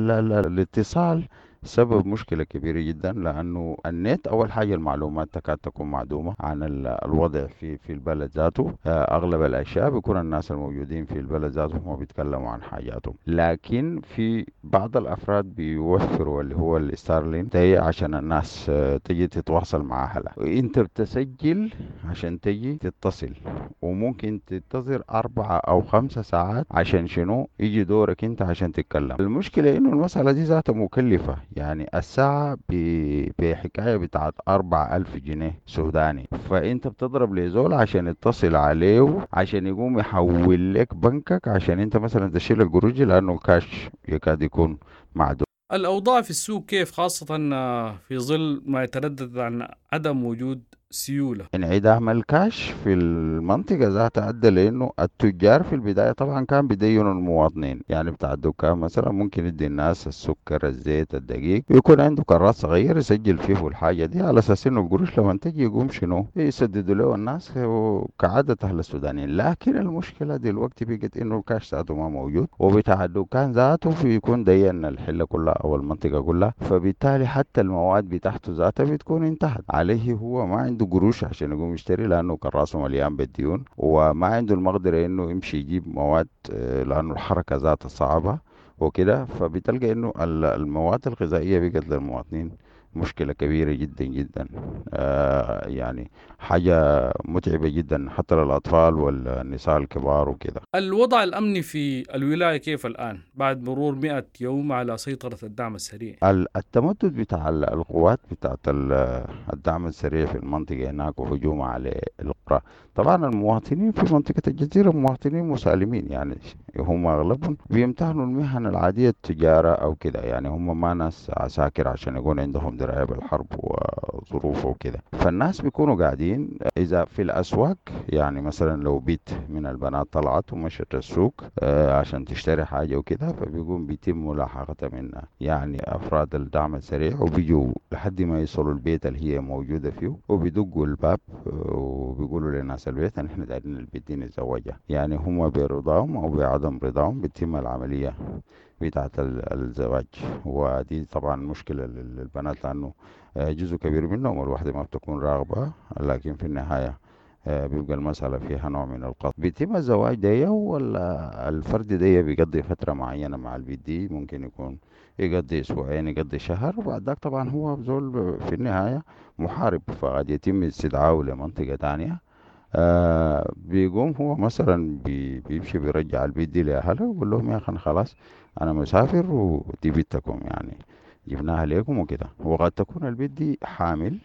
الاتصال سبب مشكلة كبيرة جدا، لأنه النت أول حاجة المعلومات تكاد تكون معدومة عن الوضع في البلد ذاته. أغلب الأشياء بيكون الناس الموجودين في البلد ذاته هم بيتكلموا عن حاجاتهم، لكن في بعض الأفراد بيوفروا اللي هو الستارلين ده عشان الناس تجي تتواصل مع أهلها. أنت بتسجل عشان تجي تتصل، وممكن تنتظر 4 أو 5 ساعات عشان شنو يجي دورك أنت عشان تتكلم. المشكلة إنه المسألة دي ذاتها مكلفة، يعني الساعة بحكاية بتاعت 4000 جنيه سوداني، فانت بتضرب لزول عشان يتصل عليه عشان يقوم يحول لك بنكك عشان انت مثلا تشيل القروش، لانه الكاش يكاد يكون معدوم. الأوضاع في السوق كيف، خاصة في ظل ما يتردد عن عدم وجود سيولة؟ انعدام الكاش في المنطقة ذاتها أدى لأنه التجار في البداية طبعا كان بيدينوا المواطنين، يعني بتاع الدكان مثلا ممكن يدي الناس السكر الزيت الدقيق، يكون عنده كرات صغير يسجل فيه الحاجة دي على أساس إنه القروش لما تجي يقوم شنو يسددوا له الناس كعادة أهل السودانيين. لكن المشكلة دلوقتي بقت إنه الكاش ذاته ما موجود، وبتاع الدكان ذاته بيكون دين الحلة كلها أو المنطقة كلها، فبالتالي حتى المواد بتاعته ذاتها بتكون انتهت عليه. هو ما عنده قروش عشان يقوم يشتري لانه كراسه مليان بالديون، وما عنده المقدره انه يمشي يجيب مواد لانه الحركه ذاتها صعبه وكده. فبتلقى انه المواد الغذائيه بقت للمواطنين مشكلة كبيرة جدا جدا. يعني حاجة متعبة جدا حتى للأطفال والنساء الكبار وكده. الوضع الأمني في الولاية كيف الآن بعد مرور 100 يوم على سيطرة الدعم السريع؟ التمدد بتاع القوات بتاعت الدعم السريع في المنطقة هناك وهجوم على القرى. طبعا المواطنين في منطقة الجزيرة مواطنين مسالمين، يعني هم أغلبهم بيمتهنوا المهن العادية، التجارة أو كده، يعني هم ما ناس عساكر عشان يكون عندهم دراية بالحرب وظروفه وكده. فالناس بيكونوا قاعدين إذا في الأسواق، يعني مثلا لو بيت من البنات طلعت ومشت السوق عشان تشتري حاجة وكده، فبيقوم بيتم ملاحقتها من يعني أفراد الدعم السريع، وبيجوا لحد ما يوصلوا البيت اللي هي موجودة فيه، وبيدقوا الباب وبيقولوا لناس البيت ان احنا دايرين البيت دي نتزوجها. يعني هم برضاهم او بعدم رضاهم بتتم العملية بتاعت الزواج. ودي طبعا مشكلة للبنات، لانه جزء كبير منهم الواحدة ما بتكون راغبة، لكن في النهاية بيبقى المسألة فيها نوع من القتل. بيتم الزواج دي ولا الفرد دي بيقضي فترة معينة مع البيت دي، ممكن يكون يقضي أسبوعين يقضي شهر، وبعد ذاك طبعا هو بزول في النهاية محارب، فقد يتم استدعائه لمنطقة تانية. بيقوم هو مثلا بيمشي بيرجع البيت دي لأهله ويقول لهم يا أخي خلاص أنا مسافر ودي بيتكم، يعني جبناها لكم وكده. وقد تكون البيت دي حامل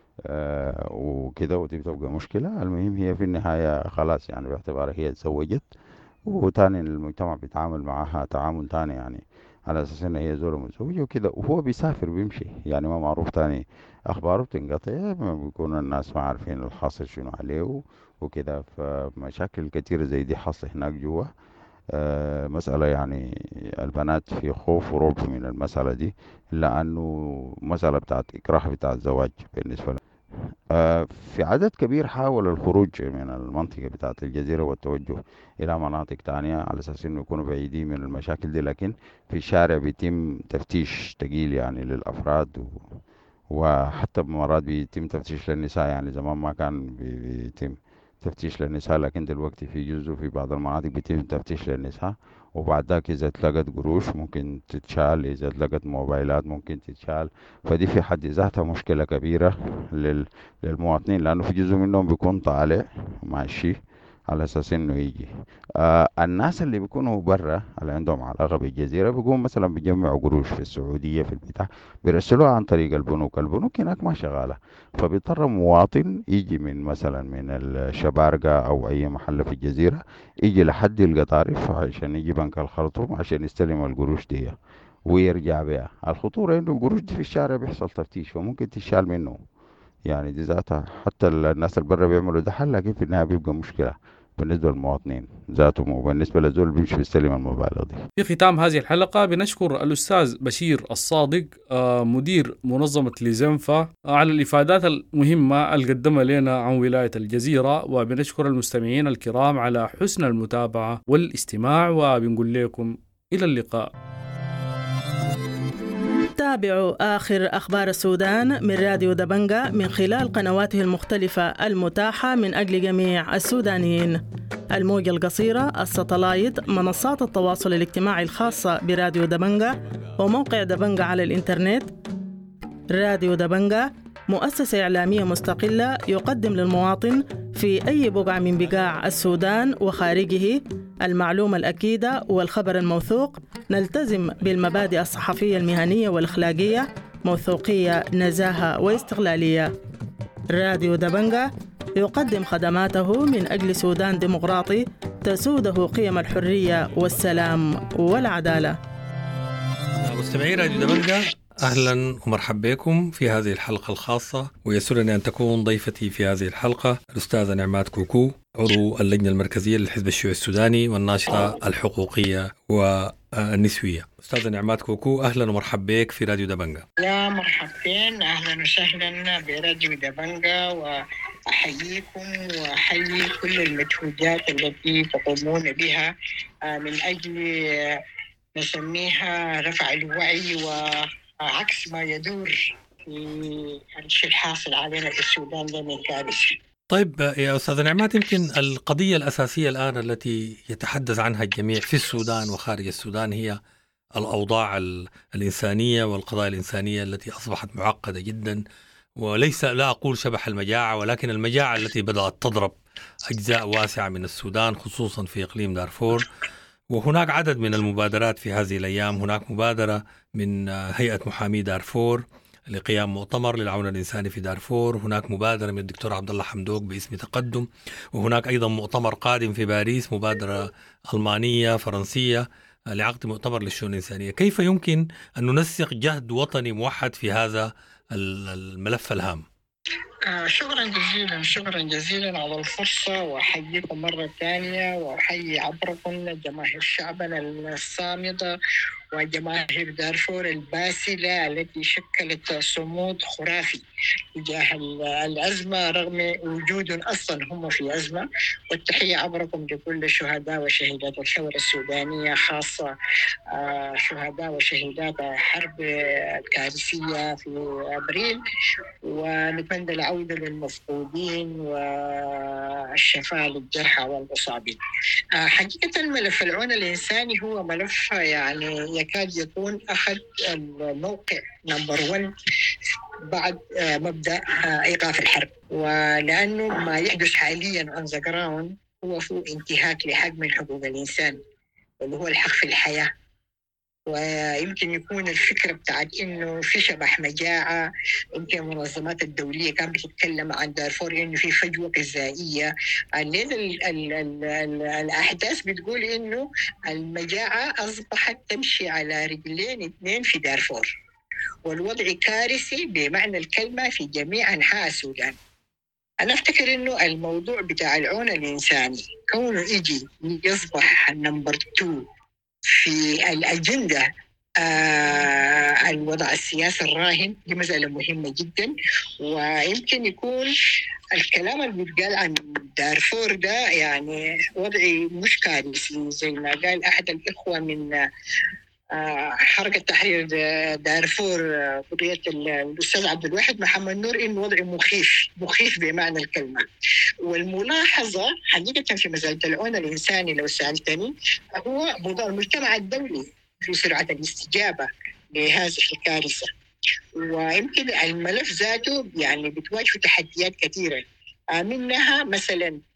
وكده، ودي بتبقى مشكلة. المهم هي في النهاية خلاص، يعني باعتبارها هي اتزوجت، وتاني المجتمع بيتعامل معها تعامل تاني، يعني على أساس إن هي زوجة متزوجة وكده، وهو بيسافر بيمشي، يعني ما معروف تاني أخباره بتنقطع، بيكون الناس ما عارفين الحاصل شنو عليه وكده. فمشاكل كتيرة زي دي حصل هناك جوا. مسألة يعني البنات في خوف ورعب من المسألة دي، لأنه مسألة بتاعت إكراه بتاع الزواج بالنسبة لهم. في عدد كبير حاول الخروج من المنطقة بتاعت الجزيرة والتوجه إلى مناطق تانية على أساس إنه يكونوا بعيدين من المشاكل دي، لكن في الشارع بيتم تفتيش تقيل يعني للأفراد، وحتى بمرات بيتم تفتيش للنساء. يعني زمان ما كان بيتم تفتيش للنساء، لكن دلوقتي في جزء في بعض المناطق بيتم تفتيش للنساء. وبعد ذاك إذا اتلقت قروش ممكن تتشال، إذا اتلقت موبايلات ممكن تتشال. فدي في حد ذاتها مشكلة كبيرة للمواطنين، لأنه في جزء منهم بيكون طالع ماشي على أساس إنه يجي. الناس اللي بيكونوا برا اللي عندهم علاقة بالجزيرة بيقوموا مثلا بيجمعوا قروش في السعودية في البتاع، بيرسلوها عن طريق البنوك هناك ما شغالة، فبيضطر مواطن يجي من مثلا من الشبارقة أو أي محل في الجزيرة يجي لحد القطارف عشان يجي بنك الخرطوم عشان يستلم القروش دي ويرجع بها. الخطورة إنه القروش دي في الشارع بيحصل تفتيش فممكن تشال منه، يعني دي ذاتها حتى الناس اللي برا بيعملوا ده حل، لكن في النهاية بيبقى مشكلة بالنسبة للمواطنين ذاتهم وبالنسبة للزول اللي بيمشي بيستلم المبالغ دي. في ختام هذه الحلقة بنشكر الأستاذ بشير الصادق مدير منظمة ليزنفا على الإفادات المهمة اللي قدمها لنا عن ولاية الجزيرة، وبنشكر المستمعين الكرام على حسن المتابعة والاستماع، وبنقول لكم إلى اللقاء. تابعوا آخر أخبار السودان من راديو دبنجة من خلال قنواته المختلفة المتاحة من أجل جميع السودانيين: الموجة القصيرة، الساتلايت، منصات التواصل الاجتماعي الخاصة براديو دبنجة، وموقع دبنجة على الإنترنت. راديو دبنجة مؤسسة إعلامية مستقلة يقدم للمواطن في أي بقعة من بقاع السودان وخارجه المعلومة الأكيدة والخبر الموثوق. نلتزم بالمبادئ الصحفية المهنية والأخلاقية: موثوقية، نزاهة، واستقلالية. راديو دبنجة يقدم خدماته من أجل سودان ديمقراطي تسوده قيم الحرية والسلام والعدالة. مستمعي راديو دبنجة، أهلا ومرحبا بكم في هذه الحلقة الخاصة، ويسرني أن تكون ضيفتي في هذه الحلقة الأستاذة نعمات كوكو، عضو اللجنة المركزية للحزب الشيوعي السوداني والناشطة الحقوقية والنسوية. أستاذة نعمات كوكو، أهلا ومرحبا بك في راديو دبنجة. يا مرحبتين، أهلا وسهلا براديو دبنجة، وأحييكم وأحيي كل المجهودات التي تقومون بها من أجل نسميها رفع الوعي وعكس ما يدور في الشيء الحاصل علينا في السودان ده من كارثة. طيب يا أستاذ نعمات، يمكن القضية الأساسية الآن التي يتحدث عنها الجميع في السودان وخارج السودان هي الأوضاع الإنسانية والقضايا الإنسانية التي أصبحت معقدة جدا، وليس لا أقول شبح المجاعة، ولكن المجاعة التي بدأت تضرب أجزاء واسعة من السودان خصوصا في إقليم دارفور. وهناك عدد من المبادرات في هذه الأيام. هناك مبادرة من هيئة محامي دارفور لقيام مؤتمر للعون الإنساني في دارفور، هناك مبادرة من الدكتور عبد الله حمدوك باسم تقدم، وهناك أيضا مؤتمر قادم في باريس، مبادرة ألمانية فرنسية لعقد مؤتمر للشؤون الإنسانية. كيف يمكن أن ننسق جهد وطني موحد في هذا الملف الهام؟ شكرا جزيلا على الفرصة، وأحييكم مرة ثانية، وأحيي عبركم جماهير شعبنا الصامدة وجماهير دارفور الباسلة التي شكلت صمود خرافي تجاه الأزمة رغم وجود أصلا هم في أزمة. والتحية عبركم لكل شهداء وشهيدات الثورة السودانية، خاصة شهداء وشهيدات حرب الكارثية في أبريل، ونتمنى العودة للمفقودين والشفاء للجرحى والمصابين. حقيقة ملف العون الإنساني هو ملف يعني يكاد يكون أخذ الموقع نمبر 1 بعد مبدأ إيقاف الحرب، ولأنه ما يحدث حاليا on the ground هو انتهاك لحق من حقوق الإنسان، واللي هو الحق في الحياة. ويمكن يكون الفكرة بتاعت إنه في شبح مجاعة، يمكن المنظمات الدولية كانت بتتكلم عن دارفور إنه في فجوة غذائية. الأحداث بتقول إنه المجاعة أصبحت تمشي على رجلين 2 في دارفور، والوضع كارثي بمعنى الكلمة في جميع أنحاء السودان. أنا أفتكر إنه الموضوع بتاع العون الإنساني كونه يجي يصبح نمبر 2 في الأجندة الوضع السياسي الراهن، دي مسألة مهمة جدا. ويمكن يكون الكلام اللي بيتقال عن دارفور ده يعني وضعي مش كارثي زي ما قال أحد الإخوة من حركة تحرير دارفور قضية الأستاذ عبد الواحد محمد نور، إنه وضع مخيف بمعنى الكلمة. والملاحظة حقيقة في مسألة العون الإنساني لو سألتني هو موضوع المجتمع الدولي في سرعة الاستجابة لهذه الكارثة. ويمكن الملف ذاته يعني بتواجه تحديات كثيرة، منها مثلا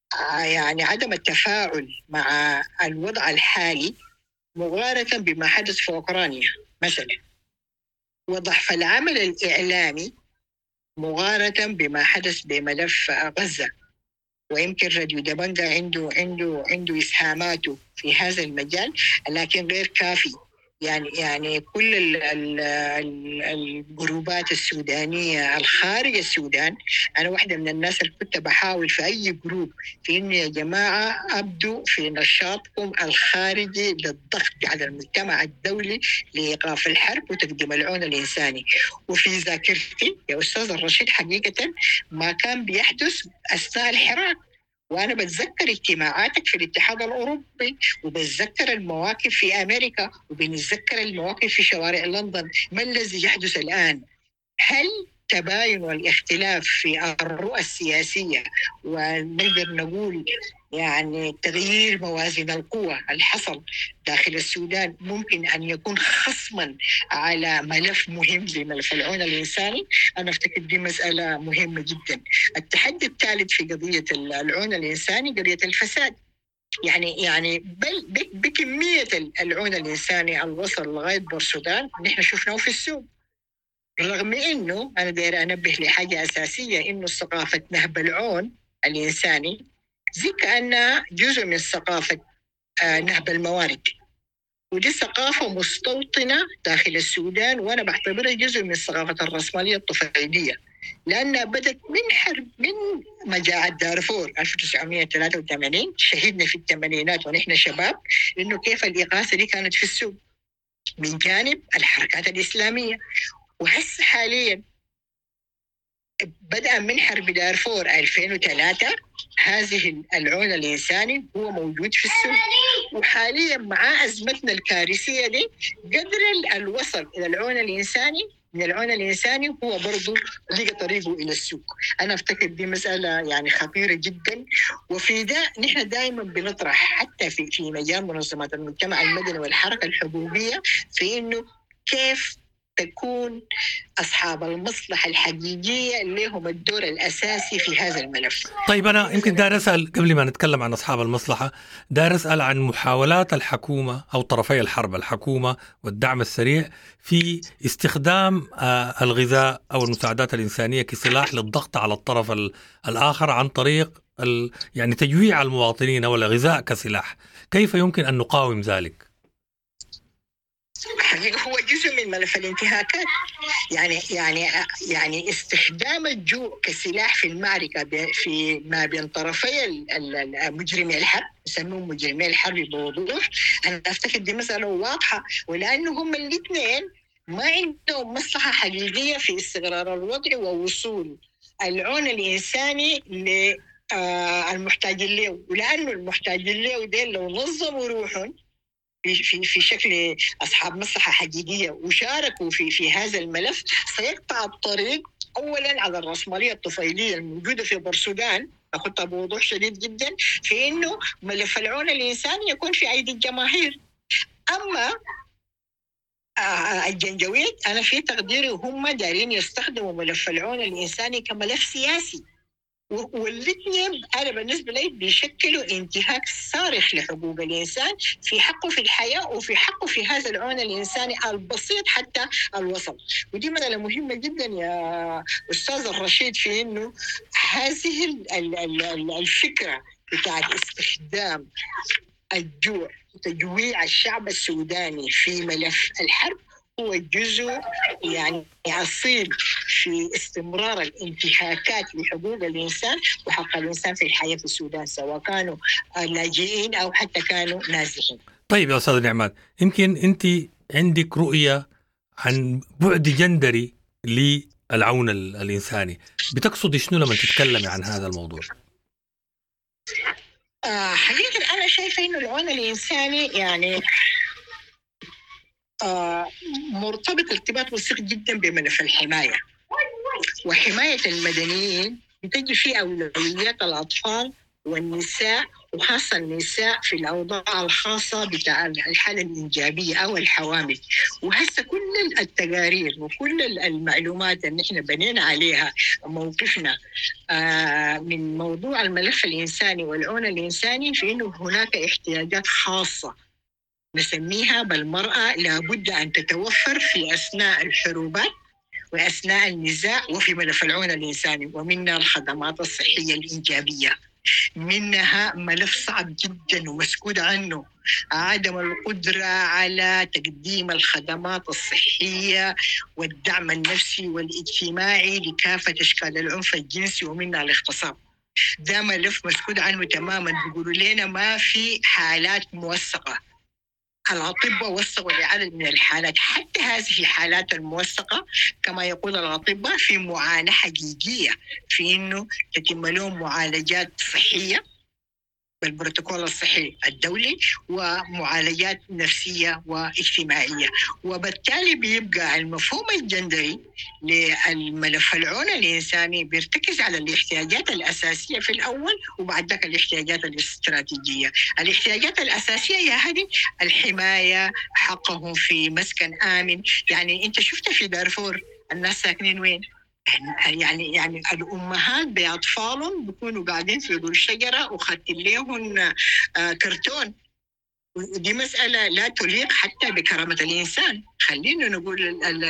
يعني عدم التفاعل مع الوضع الحالي مقارنة بما حدث في أوكرانيا مثلا، وضعف العمل الإعلامي مقارنة بما حدث بملف غزة. ويمكن راديو دبنجا عنده إسهاماته في هذا المجال، لكن غير كافي. يعني كل الجروبات السودانية الخارج السودان، أنا واحدة من الناس اللي كنت بحاول في أي جروب في إنه يا جماعة أبدوا في نشاطكم الخارجي للضغط على المجتمع الدولي لإيقاف الحرب وتقديم العون الإنساني. وفي ذاكرتي يا أستاذ الرشيد حقيقة ما كان بيحدث أثناء الحراك، وأنا بتذكر اجتماعاتك في الاتحاد الأوروبي، وبتذكر المواقف في أمريكا، وبنتذكر المواقف في شوارع لندن. ما الذي يحدث الآن؟ هل تباين والاختلاف في الرؤى السياسية، ونقدر نقول يعني تغيير موازين القوى الحصل داخل السودان ممكن أن يكون خصما على ملف مهم زي ملف العون الإنساني؟ أنا أفتكر دي مسألة مهمة جدا. التحدي الثالث في قضية العون الإنساني قضية الفساد. يعني بكمية العون الإنساني الوصل لغاية بورسودان نحن شفناه في السوق، رغم إنه أنا داير أنبه لحاجة أساسية، إنه ثقافة نهب العون الإنساني زي كأنها جزء من ثقافة نهب الموارد، ودي ثقافة مستوطنة داخل السودان، وأنا بعتبرها جزء من ثقافة الرأسمالية الطفيلية، لأنها بدت من مجاعة دارفور 1983. شهدنا في الثمانينات ونحن شباب إنه كيف الإغاثة دي كانت في السوق من جانب الحركات الإسلامية. وهسه حاليا بدءا من حرب دارفور 2003 هذه العون الإنساني هو موجود في السوق، وحاليا مع أزمتنا الكارثية دي قدر الوصل إلى العون الإنساني من العون الإنساني هو برضو لقى طريقه إلى السوق. أنا أفتكر دي مسألة يعني خطيرة جدا، وفي ده نحن دائما بنطرح حتى في مجال منظمات المجتمع المدني والحركة الحقوقية في إنه كيف تكون أصحاب المصلحة الحقيقية لهم الدور الأساسي في هذا الملف. طيب أنا يمكن داير أسأل قبل ما نتكلم عن أصحاب المصلحة، داير أسأل عن محاولات الحكومة أو طرفي الحرب، الحكومة والدعم السريع، في استخدام الغذاء أو المساعدات الإنسانية كسلاح للضغط على الطرف الآخر عن طريق يعني تجويع المواطنين أو الغذاء كسلاح. كيف يمكن أن نقاوم ذلك؟ حقيقة هو جزء من ملف الانتهاكات. يعني استخدام الجوع كسلاح في المعركة في ما بين طرفي مجرمي الحرب، يسموهم مجرمي الحرب بوضوح. أنا أفتكر دي مسألة واضحة، ولأنه هم الاثنين ما عندهم مصلحة حقيقية في استقرار الوضع ووصول العون الإنساني للمحتاج له، ولأنه المحتاج له ده لو نظموا روحهم في شكل أصحاب مصلحة حقيقية وشاركوا في هذا الملف سيقطع الطريق أولا على الرأسمالية الطفيلية الموجودة في بورسودان. أخذتها بوضوح شديد جدا في إنه ملف العون الإنساني يكون في أيدي الجماهير. أما الجنجويد أنا في تقديري هم دارين يستخدموا ملف العون الإنساني كملف سياسي، والاثنين أنا بالنسبة لي بيشكلوا انتهاك صارخ لحقوق الإنسان في حقه في الحياة وفي حقه في هذا العون الإنساني البسيط حتى الوصل. ودي مسألة مهمة جدا يا أستاذ الرشيد في إنه هذه الفكرة بتاعت استخدام الجوع وتجويع الشعب السوداني في ملف الحرب هو جزء يعني أصيل في استمرار الانتهاكات لحقوق الإنسان وحق الإنسان في الحياة في السودان، سواء كانوا لاجئين أو حتى كانوا نازحين. طيب يا أستاذ نعمات، يمكن أنت عندك رؤية عن بعد جندري للعون الإنساني، بتقصد شنو لما تتكلمي عن هذا الموضوع؟ حقيقة أنا شايفة إنه العون الإنساني يعني مرتبط ارتباط وثيق جدا بملف الحماية، وحماية المدنيين بتجي في أولويات الأطفال والنساء وخاصة النساء في الأوضاع الخاصة بتاع الحالة الإنجابية أو الحوامل. وهسه كل التقارير وكل المعلومات اللي احنا بنينا عليها موقفنا من موضوع الملف الإنساني والعون الإنساني في إنه هناك احتياجات خاصة نسميها بالمرأة لابد أن تتوفر في أثناء الحروبات وأثناء النزاع وفي ملف العون الإنساني، ومنها الخدمات الصحية الإنجابية، منها ملف صعب جدا ومسكوت عنه عدم القدرة على تقديم الخدمات الصحية والدعم النفسي والاجتماعي لكافة أشكال العنف الجنسي ومنها الاغتصاب. ده ملف مسكوت عنه تماما. بيقولوا لنا ما في حالات موثقة. الأطباء وثقوا لعدد من الحالات، حتى هذه الحالات الموثقة كما يقول الأطباء في معاناة حقيقية في إنه تتم لهم معالجات صحية بالبروتوكول الصحي الدولي ومعالجات نفسية واجتماعية. وبالتالي بيبقى المفهوم الجندري للملف العون الإنساني بيرتكز على الاحتياجات الأساسية في الأول وبعد ذلك الاحتياجات الاستراتيجية. الاحتياجات الأساسية يا هذه الحماية، حقهم في مسكن آمن. يعني أنت شفت في دارفور الناس ساكنين وين؟ يعني الأمهات بأطفالهم بيكونوا قاعدين في ظل شجرة وخدت لهم كرتون. دي مسألة لا تليق حتى بكرامة الإنسان. خلينا نقول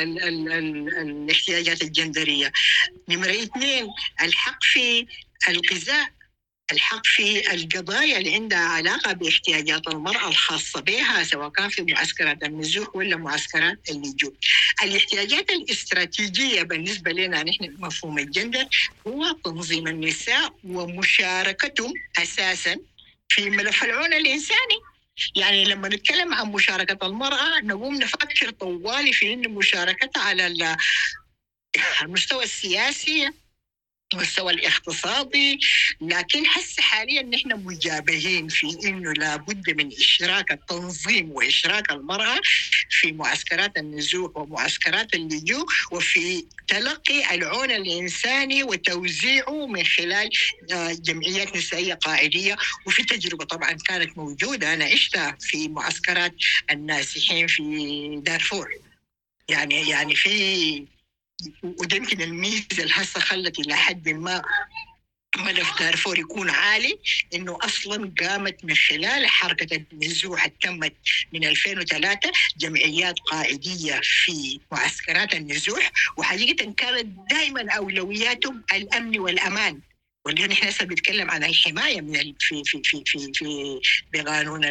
الاحتياجات الجندرية. نمرة 2 الحق في الغذاء، الحق في القضايا اللي عندها علاقة باحتياجات المرأة الخاصة بها سواء كان في معسكرات النزوح ولا معسكرات اللجوء. الاحتياجات الاستراتيجية بالنسبة لنا نحن مفهوم الجندر هو تنظيم النساء ومشاركتهم أساسا في ملف العون الإنساني. يعني لما نتكلم عن مشاركة المرأة نقوم نفكر طوالي في إن مشاركتها على المستوى السياسي والمستوى الاقتصادي، لكن هسه حاليا نحن مجابهين في انه لابد من اشراك التنظيم واشراك المراه في معسكرات النزوح ومعسكرات اللجوء وفي تلقي العون الانساني وتوزيعه من خلال جمعيات نسائيه قاعديه. وفي تجربه طبعا كانت موجوده انا عشتها في معسكرات النازحين في دارفور. يعني في وده يمكن الميزة اللي هسه خلت إلى حد ما ملف دارفور يكون عالي، إنه أصلاً قامت من خلال حركة النزوح تمت من 2003 جمعيات قاعدية في معسكرات النزوح، وحقيقة كانت دائماً أولوياتهم الأمن والأمان. واللي نحن هسه بنتكلم عن الحمايه من في بقانون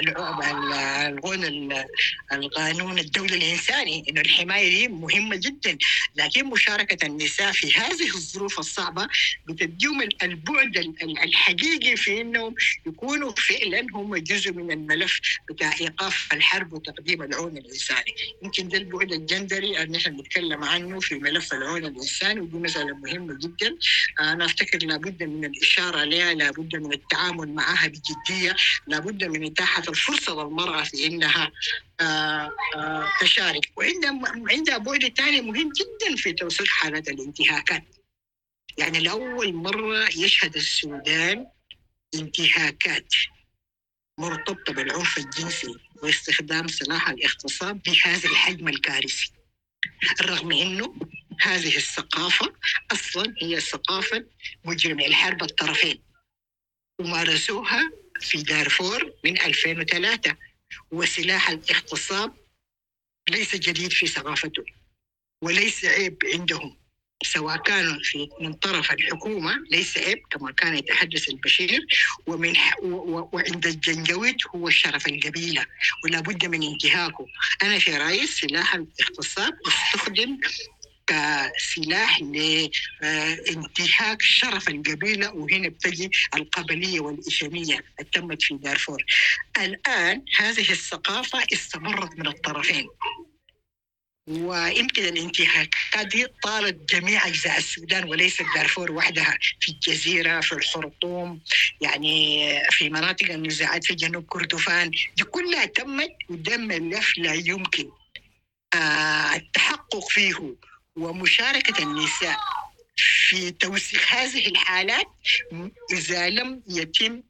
القانون الدولي الانساني، انه الحمايه دي مهمه جدا. لكن مشاركه النساء في هذه الظروف الصعبه بتديهم البعد الحقيقي في انهم يكونوا فعلا هم جزء من الملف بتاع ايقاف الحرب وتقديم العون الانساني. يمكن ده البعد الجندري اللي نحن بنتكلم عنه في ملف العون الانساني، ودي مساله مهمه جدا. انا افتكر لابد من الإشارة عليها، لابد من التعامل معها بجدية، لابد من إتاحة الفرصة للمرأة في إنها تشارك. وعندها بعد ثاني مهم جدا في توثيق حالات الانتهاكات. يعني لأول مرة يشهد السودان انتهاكات مرتبطة بالعنف الجنسي واستخدام سلاح الاغتصاب بهذا الحجم الكارثي، رغم إنه هذه الثقافة أصلاً هي ثقافة مجرمي الحرب الطرفين ومارسوها في دارفور من 2003. وسلاح الاغتصاب ليس جديد في ثقافتهم وليس عيب عندهم، سواء كانوا من طرف الحكومة ليس عيب كما كان يتحدث البشير، وعند الجنجويد هو الشرف القبيلة ولا بد من انتهاكه. أنا في رأيي سلاح الاغتصاب استخدم كسلاح لانتهاك شرف القبيلة، وهنا بتجي القبلية والإشامية تمت في دارفور. الآن هذه الثقافة استمرت من الطرفين، ويمكن الانتهاكات دي طالت جميع أجزاء السودان وليس دارفور وحدها، في الجزيرة، في الخرطوم، يعني في مناطق النزاعات في جنوب كردفان، دي كلها تمت. وده ملف لا يمكن التحقق فيه ومشاركة النساء في توثيق هذه الحالات إذا لم يتم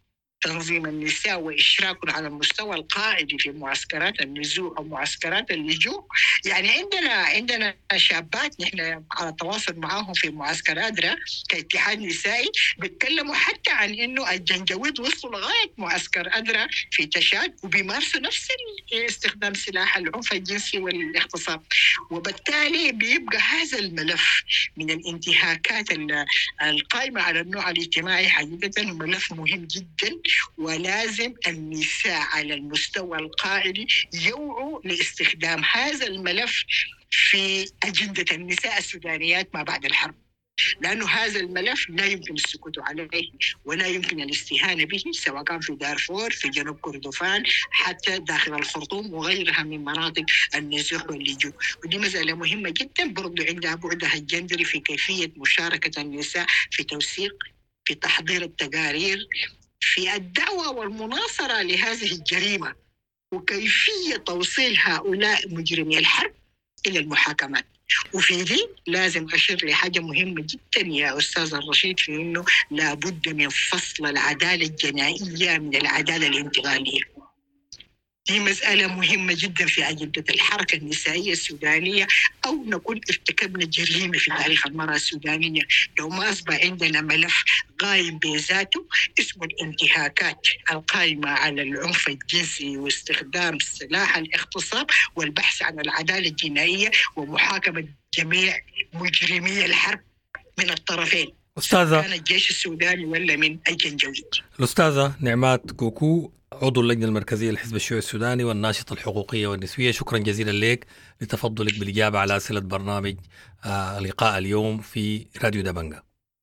تنظيم النساء وإشراكهم على المستوى القائدي في معسكرات النزوع أو معسكرات اللجوء. يعني عندنا شابات نحن على تواصل معاهم في معسكر أدرا كاتحاد نسائي بيتكلموا حتى عن إنه الجنجويد وصلوا لغاية معسكر أدرا في تشاد وبيمارسوا نفس استخدام سلاح العنف الجنسي والاغتصاب. وبالتالي بيبقى هذا الملف من الانتهاكات القائمة على النوع الاجتماعي حقيقة ملف مهم جدا، ولازم النساء على المستوى القائدي يوعوا لاستخدام هذا الملف في أجندة النساء السودانيات ما بعد الحرب، لأنه هذا الملف لا يمكن السكوت عليه ولا يمكن الاستهانة به، سواء كان في دارفور، في جنوب كردفان، حتى داخل الخرطوم وغيرها من مناطق النزوح واللجوء. ودي مسألة مهمة جدا برضو عندها بعدها الجندري في كيفية مشاركة النساء في توثيق، في تحضير التقارير، في الدعوة والمناصرة لهذه الجريمة، وكيفية توصيل هؤلاء مجرمي الحرب إلى المحاكمات. وفي دي لازم أشير لحاجة مهمة جدا يا أستاذ الرشيد، في أنه لابد من فصل العدالة الجنائية من العدالة الانتقالية. دي مسألة مهمة جدا في أجندة الحركة النسائية السودانية، أو نكون ارتكبنا جريمة في تاريخ المرأة السودانية لو ما أصبح عندنا ملف قائم بذاته اسمه الانتهاكات القائمة على العنف الجنسي واستخدام سلاح الاغتصاب والبحث عن العدالة الجنائية ومحاكمة جميع مجرمي الحرب من الطرفين، أستاذة كان الجيش السوداني ولا من الجنجويد. الأستاذة نعمات كوكو، عضو اللجنة المركزية للحزب الشيوعي السوداني والناشطة الحقوقية والنسوية، شكرا جزيلا لك لتفضلك بالإجابة على أسئلة برنامج لقاء اليوم في راديو دبنجة.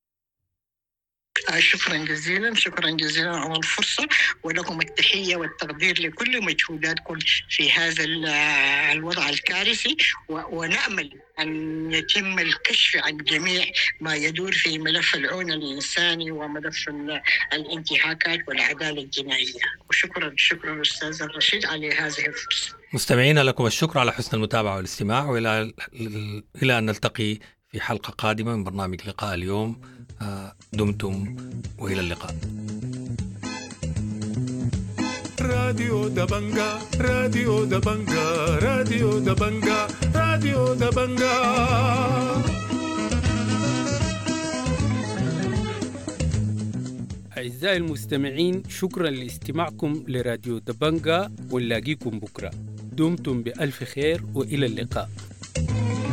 شكرا جزيلا على الفرصة، ولكم التحية والتقدير لكل مجهوداتكم في هذا الوضع الكارثي، ونأمل أن يتم الكشف عن جميع ما يدور في ملف العون الإنساني وملف الانتهاكات والعدالة الجنائية. وشكرا أستاذ الرشيد على هذه الفرصة. مستمعينا لكم الشكر على حسن المتابعة والاستماع، وإلى أن نلتقي في حلقة قادمة من برنامج لقاء اليوم. دمتم وإلى اللقاء. راديو دبنجا راديو دبنجا راديو دبنجا راديو دبنجا. أعزائي المستمعين، شكرا لاستماعكم لراديو دبنجا، ونلاقيكم بكرة. دمتم بألف خير وإلى اللقاء.